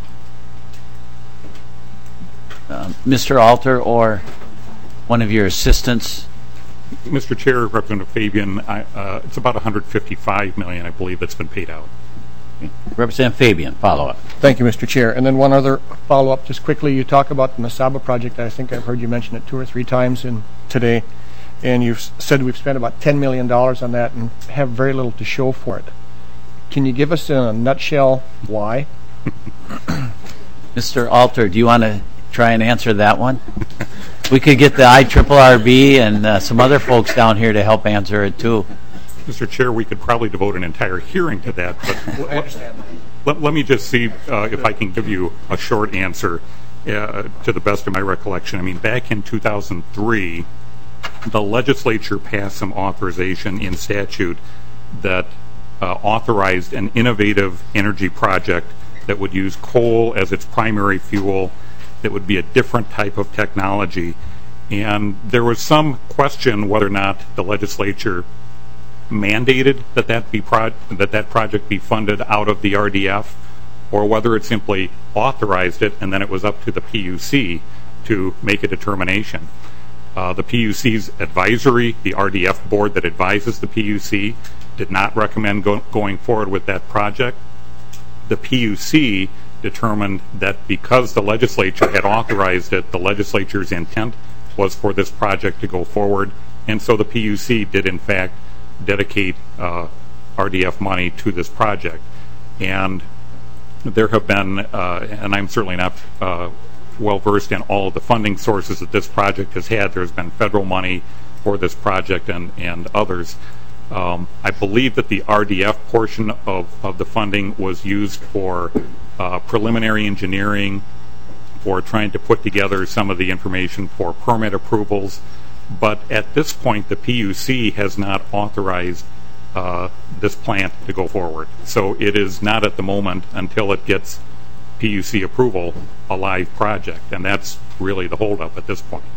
Uh, Mister Alter or one of your assistants. Mister Chair, Representative Fabian, I, uh, it's about one hundred fifty-five million dollars, I believe, that's been paid out. Representative Fabian, follow-up. Thank you, Mister Chair. And then one other follow-up, just quickly. You talk about the Mesaba project. I think I've heard you mention it two or three times in today, and you've said we've spent about ten million dollars on that and have very little to show for it. Can you give us in a nutshell why? Mister Alter, do you want to try and answer that one? We could get the I R R B and uh, some other folks down here to help answer it too. Mister Chair, we could probably devote an entire hearing to that, but I understand that. Let, let me just see uh, if I can give you a short answer uh, to the best of my recollection. I mean, back in two thousand three, the legislature passed some authorization in statute that uh, authorized an innovative energy project that would use coal as its primary fuel, that would be a different type of technology. And there was some question whether or not the legislature mandated that that, be pro- that that project be funded out of the R D F, or whether it simply authorized it and then it was up to the P U C to make a determination. Uh, the P U C's advisory, the R D F board that advises the P U C, did not recommend go- going forward with that project. The P U C determined that because the legislature had authorized it, the legislature's intent was for this project to go forward, and so the P U C did in fact dedicate uh, R D F money to this project. And there have been, uh, and I'm certainly not uh, well versed in all of the funding sources that this project has had. There's been federal money for this project and, and others. Um, I believe that the R D F portion of, of the funding was used for uh, preliminary engineering, for trying to put together some of the information for permit approvals. But at this point, the P U C has not authorized uh, this plant to go forward. So it is not at the moment, until it gets P U C approval, a live project. And that's really the holdup at this point.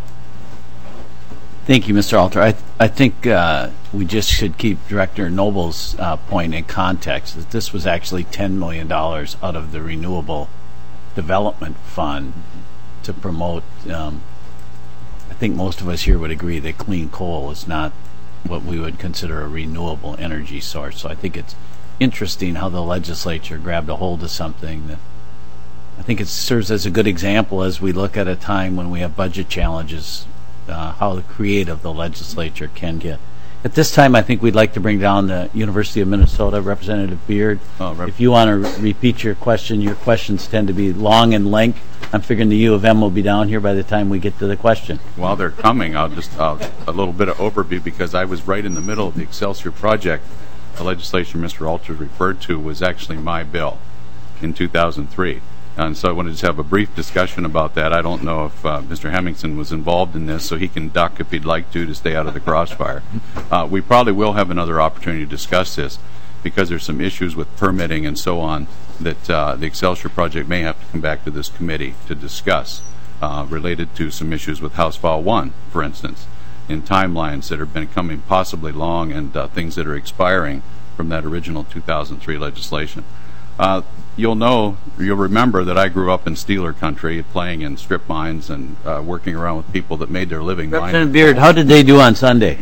Thank you, Mister Alter. I, th- I think uh, we just should keep Director Noble's uh, point in context, that this was actually ten million dollars out of the Renewable Development Fund to promote. Um, I think most of us here would agree that clean coal is not what we would consider a renewable energy source. So I think it's interesting how the legislature grabbed a hold of something that I think it serves as a good example as we look at a time when we have budget challenges, uh, how creative the legislature can get. At this time, I think we'd like to bring down the University of Minnesota, Representative Beard. Oh, Rep- if you want to re- repeat your question, your questions tend to be long in length. I'm figuring the U of M will be down here by the time we get to the question. While they're coming, I'll just uh, a little bit of overview, because I was right in the middle of the Excelsior project. The legislation Mister Alter referred to was actually my bill in two thousand three. And so I wanted to just have a brief discussion about that. I don't know if uh, Mister Hemmingson was involved in this, so he can duck if he'd like to, to stay out of the crossfire. Uh, we probably will have another opportunity to discuss this, because there's some issues with permitting and so on that uh, the Excelsior project may have to come back to this committee to discuss, uh, related to some issues with House File one, for instance, in timelines that have been coming possibly long, and uh, things that are expiring from that original two thousand three legislation. Uh, you'll know, you'll remember that I grew up in Steeler country, playing in strip mines and uh, working around with people that made their living mining. Representative Beard, how did they do on Sunday?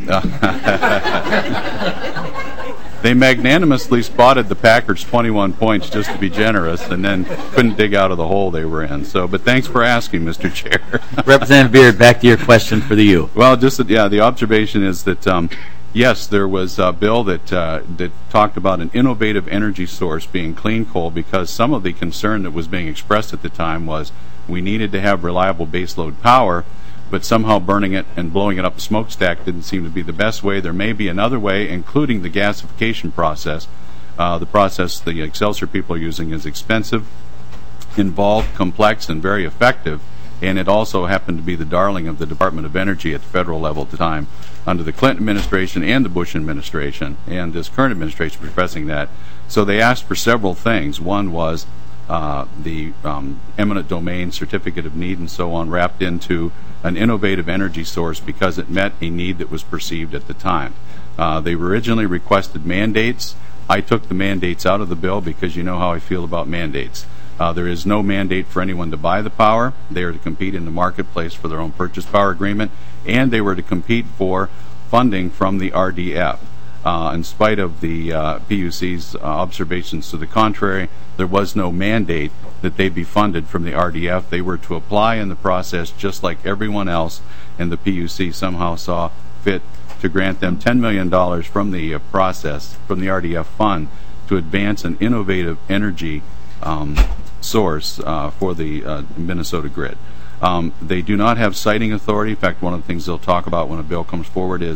They magnanimously spotted the Packers twenty-one points, just to be generous, and then couldn't dig out of the hole they were in. So, but thanks for asking, Mister Chair. Representative Beard, back to your question for the U. Well, just that, yeah, the observation is that um, yes, there was a bill that uh, that talked about an innovative energy source being clean coal, because some of the concern that was being expressed at the time was we needed to have reliable baseload power, but somehow burning it and blowing it up a smokestack didn't seem to be the best way. There may be another way, including the gasification process. Uh, the process the Excelsior people are using is expensive, involved, complex, and very effective, and it also happened to be the darling of the Department of Energy at the federal level at the time, under the Clinton administration and the Bush administration, and this current administration professing that. So they asked for several things. One was uh, the um, eminent domain certificate of need and so on, wrapped into an innovative energy source because it met a need that was perceived at the time. Uh, they originally requested mandates. I took the mandates out of the bill because you know how I feel about mandates. Uh, there is no mandate for anyone to buy the power. They are to compete in the marketplace for their own purchase power agreement, and they were to compete for funding from the R D F. Uh, in spite of the uh, P U C's uh, observations to the contrary, there was no mandate that they be funded from the R D F. They were to apply in the process just like everyone else, and the P U C somehow saw fit to grant them ten million dollars from the uh, process, from the R D F fund, to advance an innovative energy um, source uh, for the uh, Minnesota grid. Um, they do not have siting authority. In fact, one of the things they'll talk about when a bill comes forward is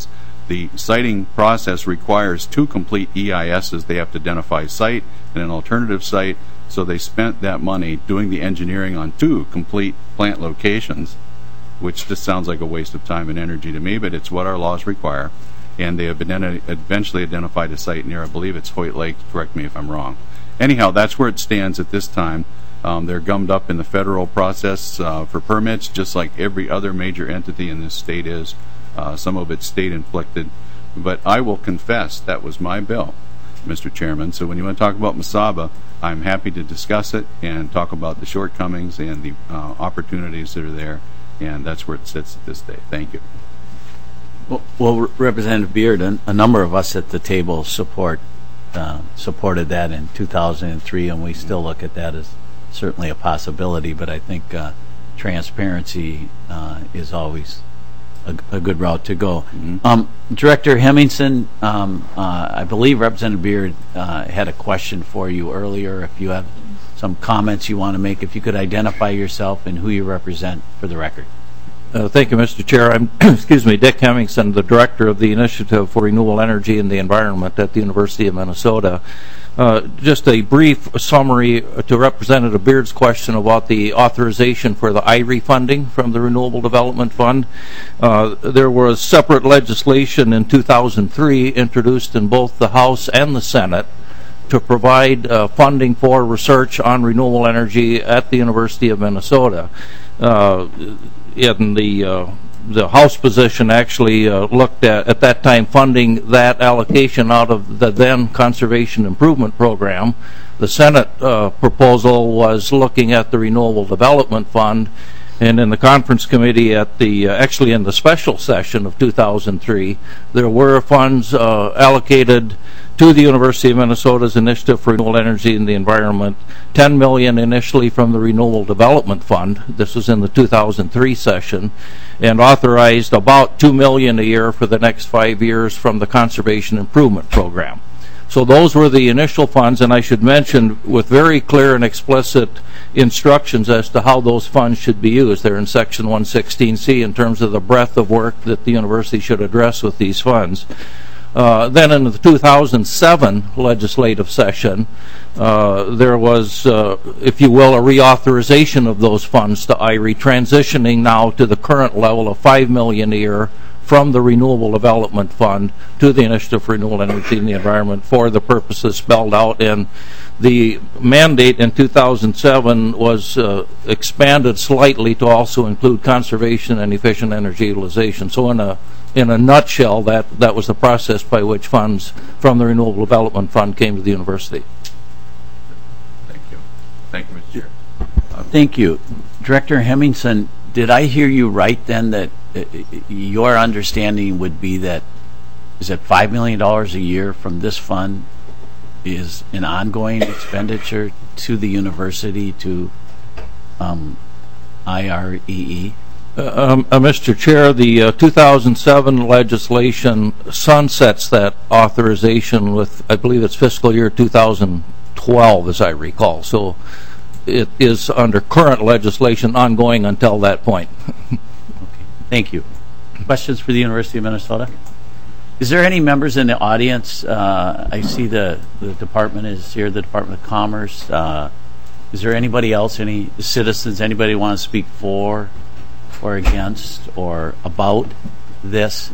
The siting process requires two complete E I Ss. They have to identify site and an alternative site, so they spent that money doing the engineering on two complete plant locations, which just sounds like a waste of time and energy to me, but it's what our laws require. And they have been eventually identified a site near, I believe it's Hoyt Lake, correct me if I'm wrong. Anyhow, that's where it stands at this time. Um, they're gummed up in the federal process uh, for permits, just like every other major entity in this state is. Uh, some of it's state-inflicted. But I will confess that was my bill, Mister Chairman. So when you want to talk about Mesaba, I'm happy to discuss it and talk about the shortcomings and the uh, opportunities that are there. And that's where it sits at this day. Thank you. Well, well Representative Beard, a, a number of us at the table support uh, supported that in two thousand three, and we still look at that as certainly a possibility. But I think uh, transparency uh, is always a, a good route to go. Mm-hmm. um, Director Hemmingson, um, uh, I believe Representative Beard uh, had a question for you earlier. If you have some comments you want to make, if you could identify yourself and who you represent for the record. Uh, thank you, Mister Chair. I'm, excuse me, Dick Hemmingson, the Director of the Initiative for Renewable Energy and the Environment at the University of Minnesota. Uh, just a brief summary to Representative Beard's question about the authorization for the I R E funding from the Renewable Development Fund. Uh, there was separate legislation in two thousand three introduced in both the House and the Senate to provide uh, funding for research on renewable energy at the University of Minnesota. Uh, in the uh, the House position actually uh, looked at, at that time, funding that allocation out of the then Conservation Improvement Program. The Senate uh, proposal was looking at the Renewable Development Fund, and in the conference committee at the, uh, actually in the special session of two thousand three, there were funds uh, allocated to the University of Minnesota's Initiative for Renewable Energy and the Environment, ten million dollars initially from the Renewable Development Fund. This was in the two thousand three session, and authorized about two million dollars a year for the next five years from the Conservation Improvement Program. So those were the initial funds, and I should mention with very clear and explicit instructions as to how those funds should be used. They're in Section one sixteen C in terms of the breadth of work that the university should address with these funds. Uh, then in the two thousand seven legislative session, uh, there was, uh, if you will, a reauthorization of those funds to I R E, transitioning now to the current level of five million dollars a year from the Renewable Development Fund to the Initiative for Renewable Energy and the Environment for the purposes spelled out. And the mandate in two thousand seven was uh, expanded slightly to also include conservation and efficient energy utilization. So in a in a nutshell, that, that was the process by which funds from the Renewable Development Fund came to the university. Thank you. Thank you, Mister Chair. Uh, Thank you. Director Hemmingson, did I hear you right then that uh, your understanding would be that is that five million dollars a year from this fund is an ongoing expenditure to the university to um, I R E E? Uh, um, uh, Mister Chair, the uh, two thousand seven legislation sunsets that authorization with, I believe it's fiscal year two thousand twelve, as I recall. So it is under current legislation ongoing until that point. Okay. Thank you. Questions for the University of Minnesota? Is there any members in the audience? Uh, I see the, the department is here, the Department of Commerce. Uh, is there anybody else, any citizens, anybody want to speak for or against or about this?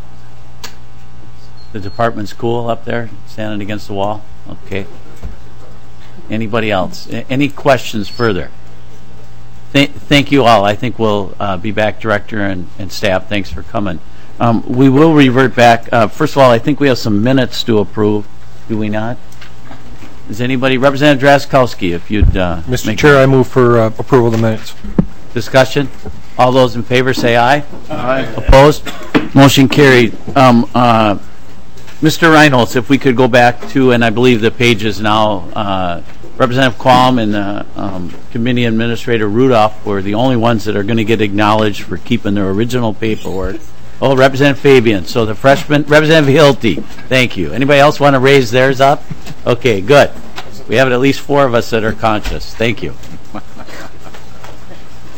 The department's cool up there, standing against the wall? Okay. Anybody else? A- any questions further? Th- thank you all. I think we'll uh, be back, Director and, and staff. Thanks for coming. Um, we will revert back. Uh, first of all, I think we have some minutes to approve. Do we not? Is anybody? Representative Drazkowski, if you'd... Uh, Mister Chair, I move for uh, approval of the minutes. Discussion? All those in favor say aye. Aye. Opposed? Motion carried. Um, uh, Mister Reinholz, if we could go back to, and I believe the page is now, uh, Representative Qualm and uh, um, Committee Administrator Rudolph were the only ones that are going to get acknowledged for keeping their original paperwork. Oh, Representative Fabian. So the freshman, Representative Hilty. Thank you. Anybody else want to raise theirs up? Okay, good. We have at least four of us that are conscious. Thank you.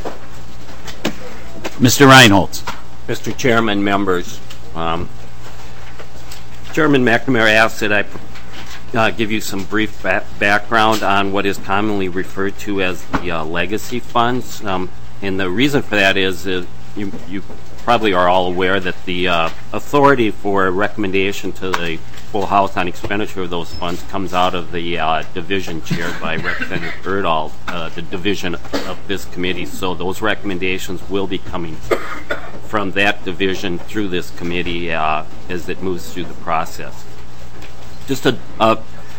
Mister Reinholz. Mister Chairman, members, um, Chairman McNamara asked that I uh, give you some brief ba background on what is commonly referred to as the uh, legacy funds. Um, and the reason for that is uh, you, you probably are all aware that the uh, authority for recommendation to the full House on expenditure of those funds comes out of the uh, division chaired by Representative Erdahl, uh, the division of this committee. So those recommendations will be coming from that division through this committee uh, as it moves through the process. Just a, a,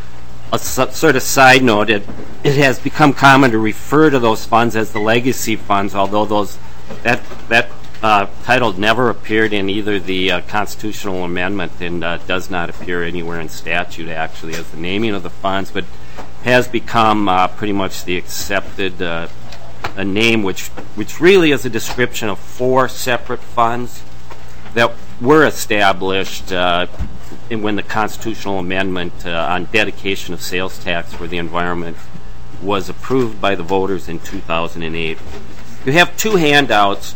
a sort of side note, it, it has become common to refer to those funds as the legacy funds, although those that that uh, title never appeared in either the uh, constitutional amendment and uh, does not appear anywhere in statute actually as the naming of the funds, but has become uh, pretty much the accepted uh, a name which which really is a description of four separate funds that were established uh, in when the constitutional amendment uh, on dedication of sales tax for the environment was approved by the voters in two thousand eight. You have two handouts.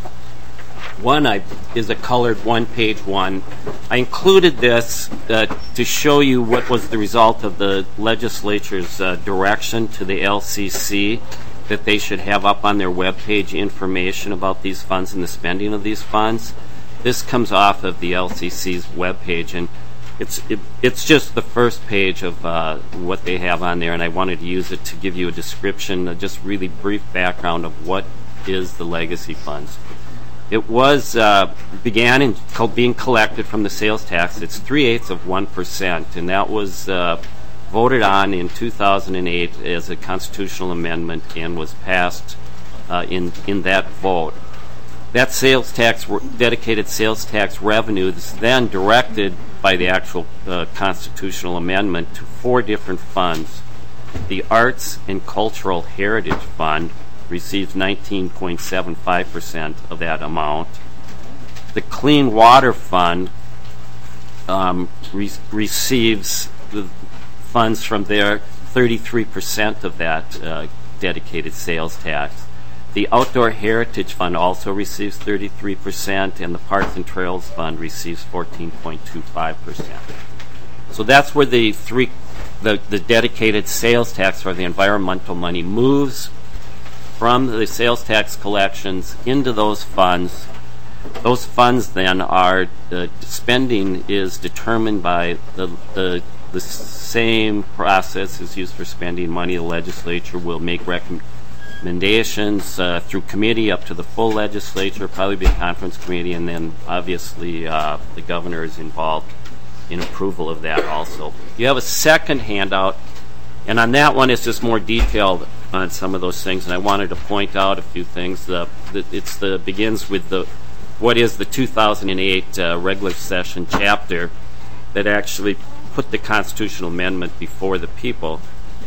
One I, is a colored one-page one. I included this uh, to show you what was the result of the legislature's uh, direction to the L C C that they should have up on their webpage information about these funds and the spending of these funds. This comes off of the L C C's webpage, and it's it, it's just the first page of uh, what they have on there, and I wanted to use it to give you a description, a just really brief background of what is the legacy funds. It was uh, began in co being collected from the sales tax. It's three-eighths of one percent, and that was uh, voted on in two thousand eight as a constitutional amendment and was passed uh, in in that vote. That sales tax, dedicated sales tax revenue, is then directed by the actual uh, constitutional amendment to four different funds. The Arts and Cultural Heritage Fund receives nineteen point seven five percent of that amount. The Clean Water Fund um, re receives the funds from their thirty-three percent of that uh, dedicated sales tax. The Outdoor Heritage Fund also receives thirty-three percent, and the Parks and Trails Fund receives fourteen point two five percent. So that's where the three, the, the dedicated sales tax or the environmental money moves from the sales tax collections into those funds. Those funds then are, the spending is determined by the, the, the same process as used for spending money. The legislature will make recommendations uh, through committee up to the full legislature, probably be a conference committee, and then obviously uh, the governor is involved in approval of that also. You have a second handout, and on that one it's just more detailed on some of those things, and I wanted to point out a few things. The, the, it's the begins with the what is the two thousand eight uh, regular session chapter that actually put the constitutional amendment before the people.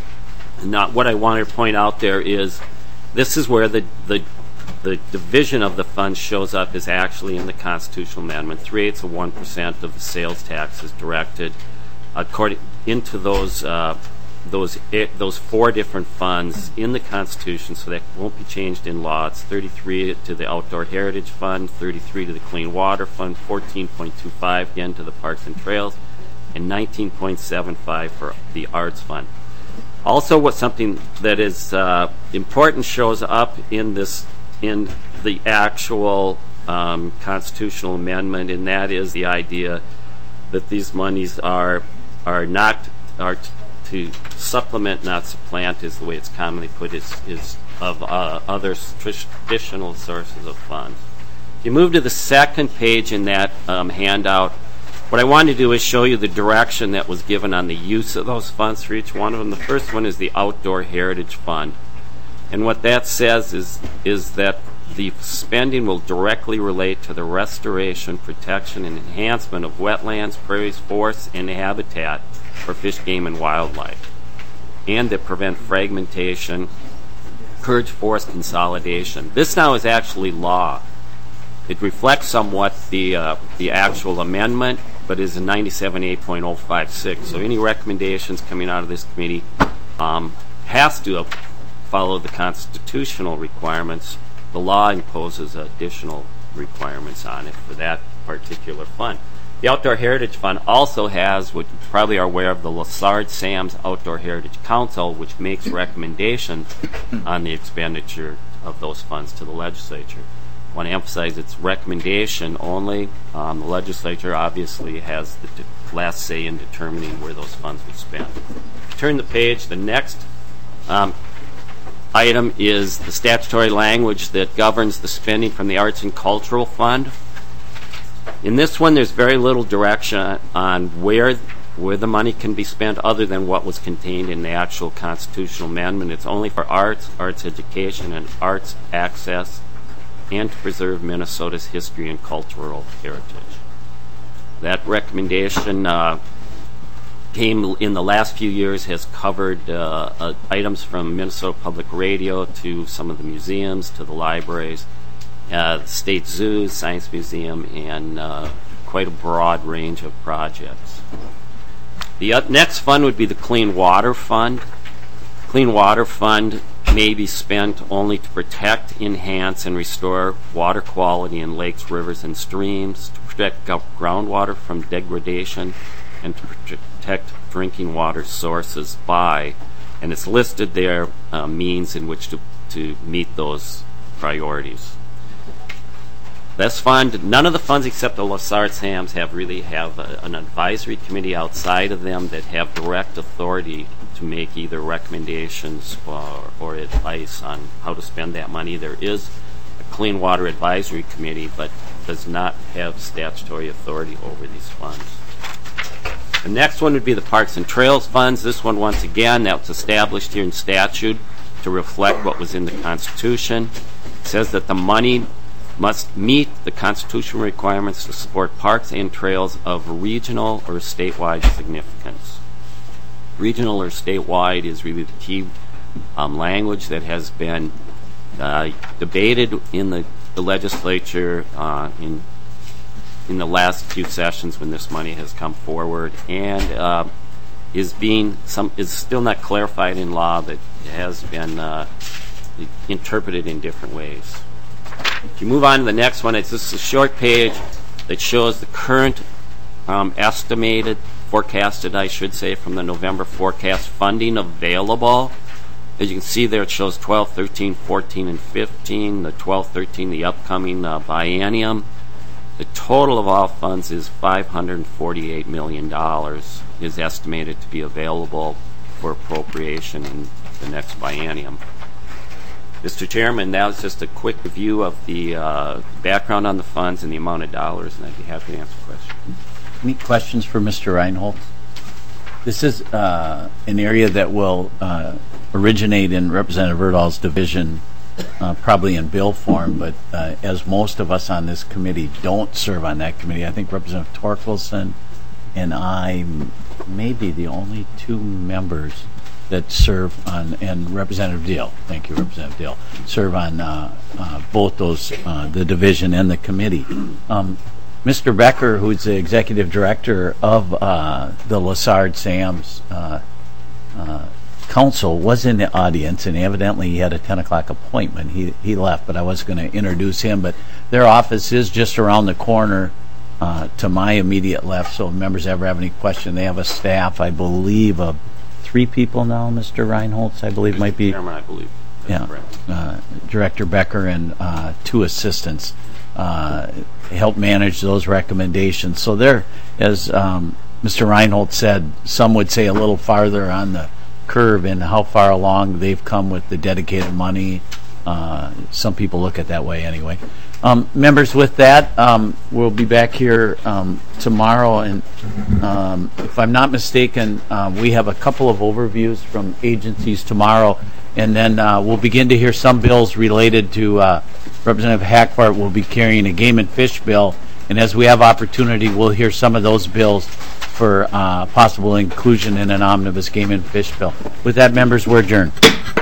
And not what I wanted to point out there is this is where the the the division of the funds shows up is actually in the constitutional amendment. Three-eighths of one percent of the sales tax is directed according into those. Uh, those it, those four different funds in the Constitution, so that won't be changed in law. It's thirty-three to the Outdoor Heritage Fund, thirty-three to the Clean Water Fund, fourteen point two five again to the Parks and Trails, and nineteen point seven five for the Arts Fund. Also, what something that is uh, important shows up in this in the actual um, constitutional amendment, and that is the idea that these monies are are not are t to supplement, not supplant, is the way it's commonly put, is, is of uh, other traditional sources of funds. If you move to the second page in that um, handout, what I wanted to do is show you the direction that was given on the use of those funds for each one of them. The first one is the Outdoor Heritage Fund. And what that says is, is that the spending will directly relate to the restoration, protection, and enhancement of wetlands, prairies, forests, and habitat for fish, game, and wildlife, and that prevent fragmentation, encourage forest consolidation. This now is actually law. It reflects somewhat the uh, the actual amendment, but is in ninety-seven A point oh five six. So any recommendations coming out of this committee um, has to follow the constitutional requirements. The law imposes additional requirements on it for that particular fund. The Outdoor Heritage Fund also has, what you probably are aware of, the Lessard Sams Outdoor Heritage Council, which makes recommendations on the expenditure of those funds to the legislature. I want to emphasize it's recommendation only. Um, the legislature obviously has the de- last say in determining where those funds will spend. Turn the page. The next um, item is the statutory language that governs the spending from the Arts and Cultural Fund. In this one, there's very little direction on where where the money can be spent other than what was contained in the actual constitutional amendment. It's only for arts, arts education, and arts access, and to preserve Minnesota's history and cultural heritage. That recommendation uh, came in the last few years, has covered uh, uh, items from Minnesota Public Radio to some of the museums, to the libraries, uh, the state zoos, science museum, and uh, quite a broad range of projects. The uh, next fund would be the Clean Water Fund. Clean Water Fund may be spent only to protect, enhance, and restore water quality in lakes, rivers, and streams, to protect groundwater from degradation, and to protect drinking water sources by, and it's listed there, uh, means in which to, to meet those priorities. This fund, none of the funds except the Lessard Sams have really have a, an advisory committee outside of them that have direct authority to make either recommendations or, or advice on how to spend that money. There is a Clean Water Advisory Committee, but does not have statutory authority over these funds. The next one would be the Parks and Trails funds. This one, once again, that was established here in statute to reflect what was in the Constitution. It says that the money must meet the constitutional requirements to support parks and trails of regional or statewide significance. Regional or statewide is really the key um, language that has been uh, debated in the, the legislature uh, in in the last few sessions when this money has come forward, and uh, is being some is still not clarified in law, but it has been uh, interpreted in different ways. If you move on to the next one, it's just a short page that shows the current um, estimated, forecasted, I should say, from the November forecast funding available. As you can see there, it shows twelve, thirteen, fourteen, and fifteen. The twelve, thirteen, the upcoming uh, biennium. The total of all funds is five hundred forty-eight million dollars is estimated to be available for appropriation in the next biennium. Mister Chairman, that was just a quick review of the uh, background on the funds and the amount of dollars, and I'd be happy to answer questions. Any questions for Mister Reinholz? This is uh, an area that will uh, originate in Representative Erdahl's division, uh, probably in bill form, but uh, as most of us on this committee don't serve on that committee, I think Representative Torkelson and I may be the only two members that serve on, and Representative Deal, thank you, Representative Deal, serve on uh, uh, both those, uh, the division and the committee. Um, Mister Becker, who's the executive director of uh, the Lessard Sams uh, uh, Council, was in the audience, and evidently he had a ten o'clock appointment. He he left, but I was going to introduce him. But their office is just around the corner uh, to my immediate left, so if members ever have any question, they have a staff, I believe, of three people now, Mister Reinholz, I believe, might be. Chairman, I believe. That's yeah, uh, Director Becker and uh, two assistants uh, help manage those recommendations. So they're, as um, Mister Reinholz said, some would say a little farther on the curve in how far along they've come with the dedicated money. Uh, some people look at it that way anyway. Um, members, with that, um, we'll be back here um, tomorrow, and um, if I'm not mistaken, uh, we have a couple of overviews from agencies tomorrow, and then uh, we'll begin to hear some bills related to uh, Representative Hackfart will be carrying a game and fish bill, and as we have opportunity, we'll hear some of those bills for uh, possible inclusion in an omnibus game and fish bill. With that, members, we're adjourned.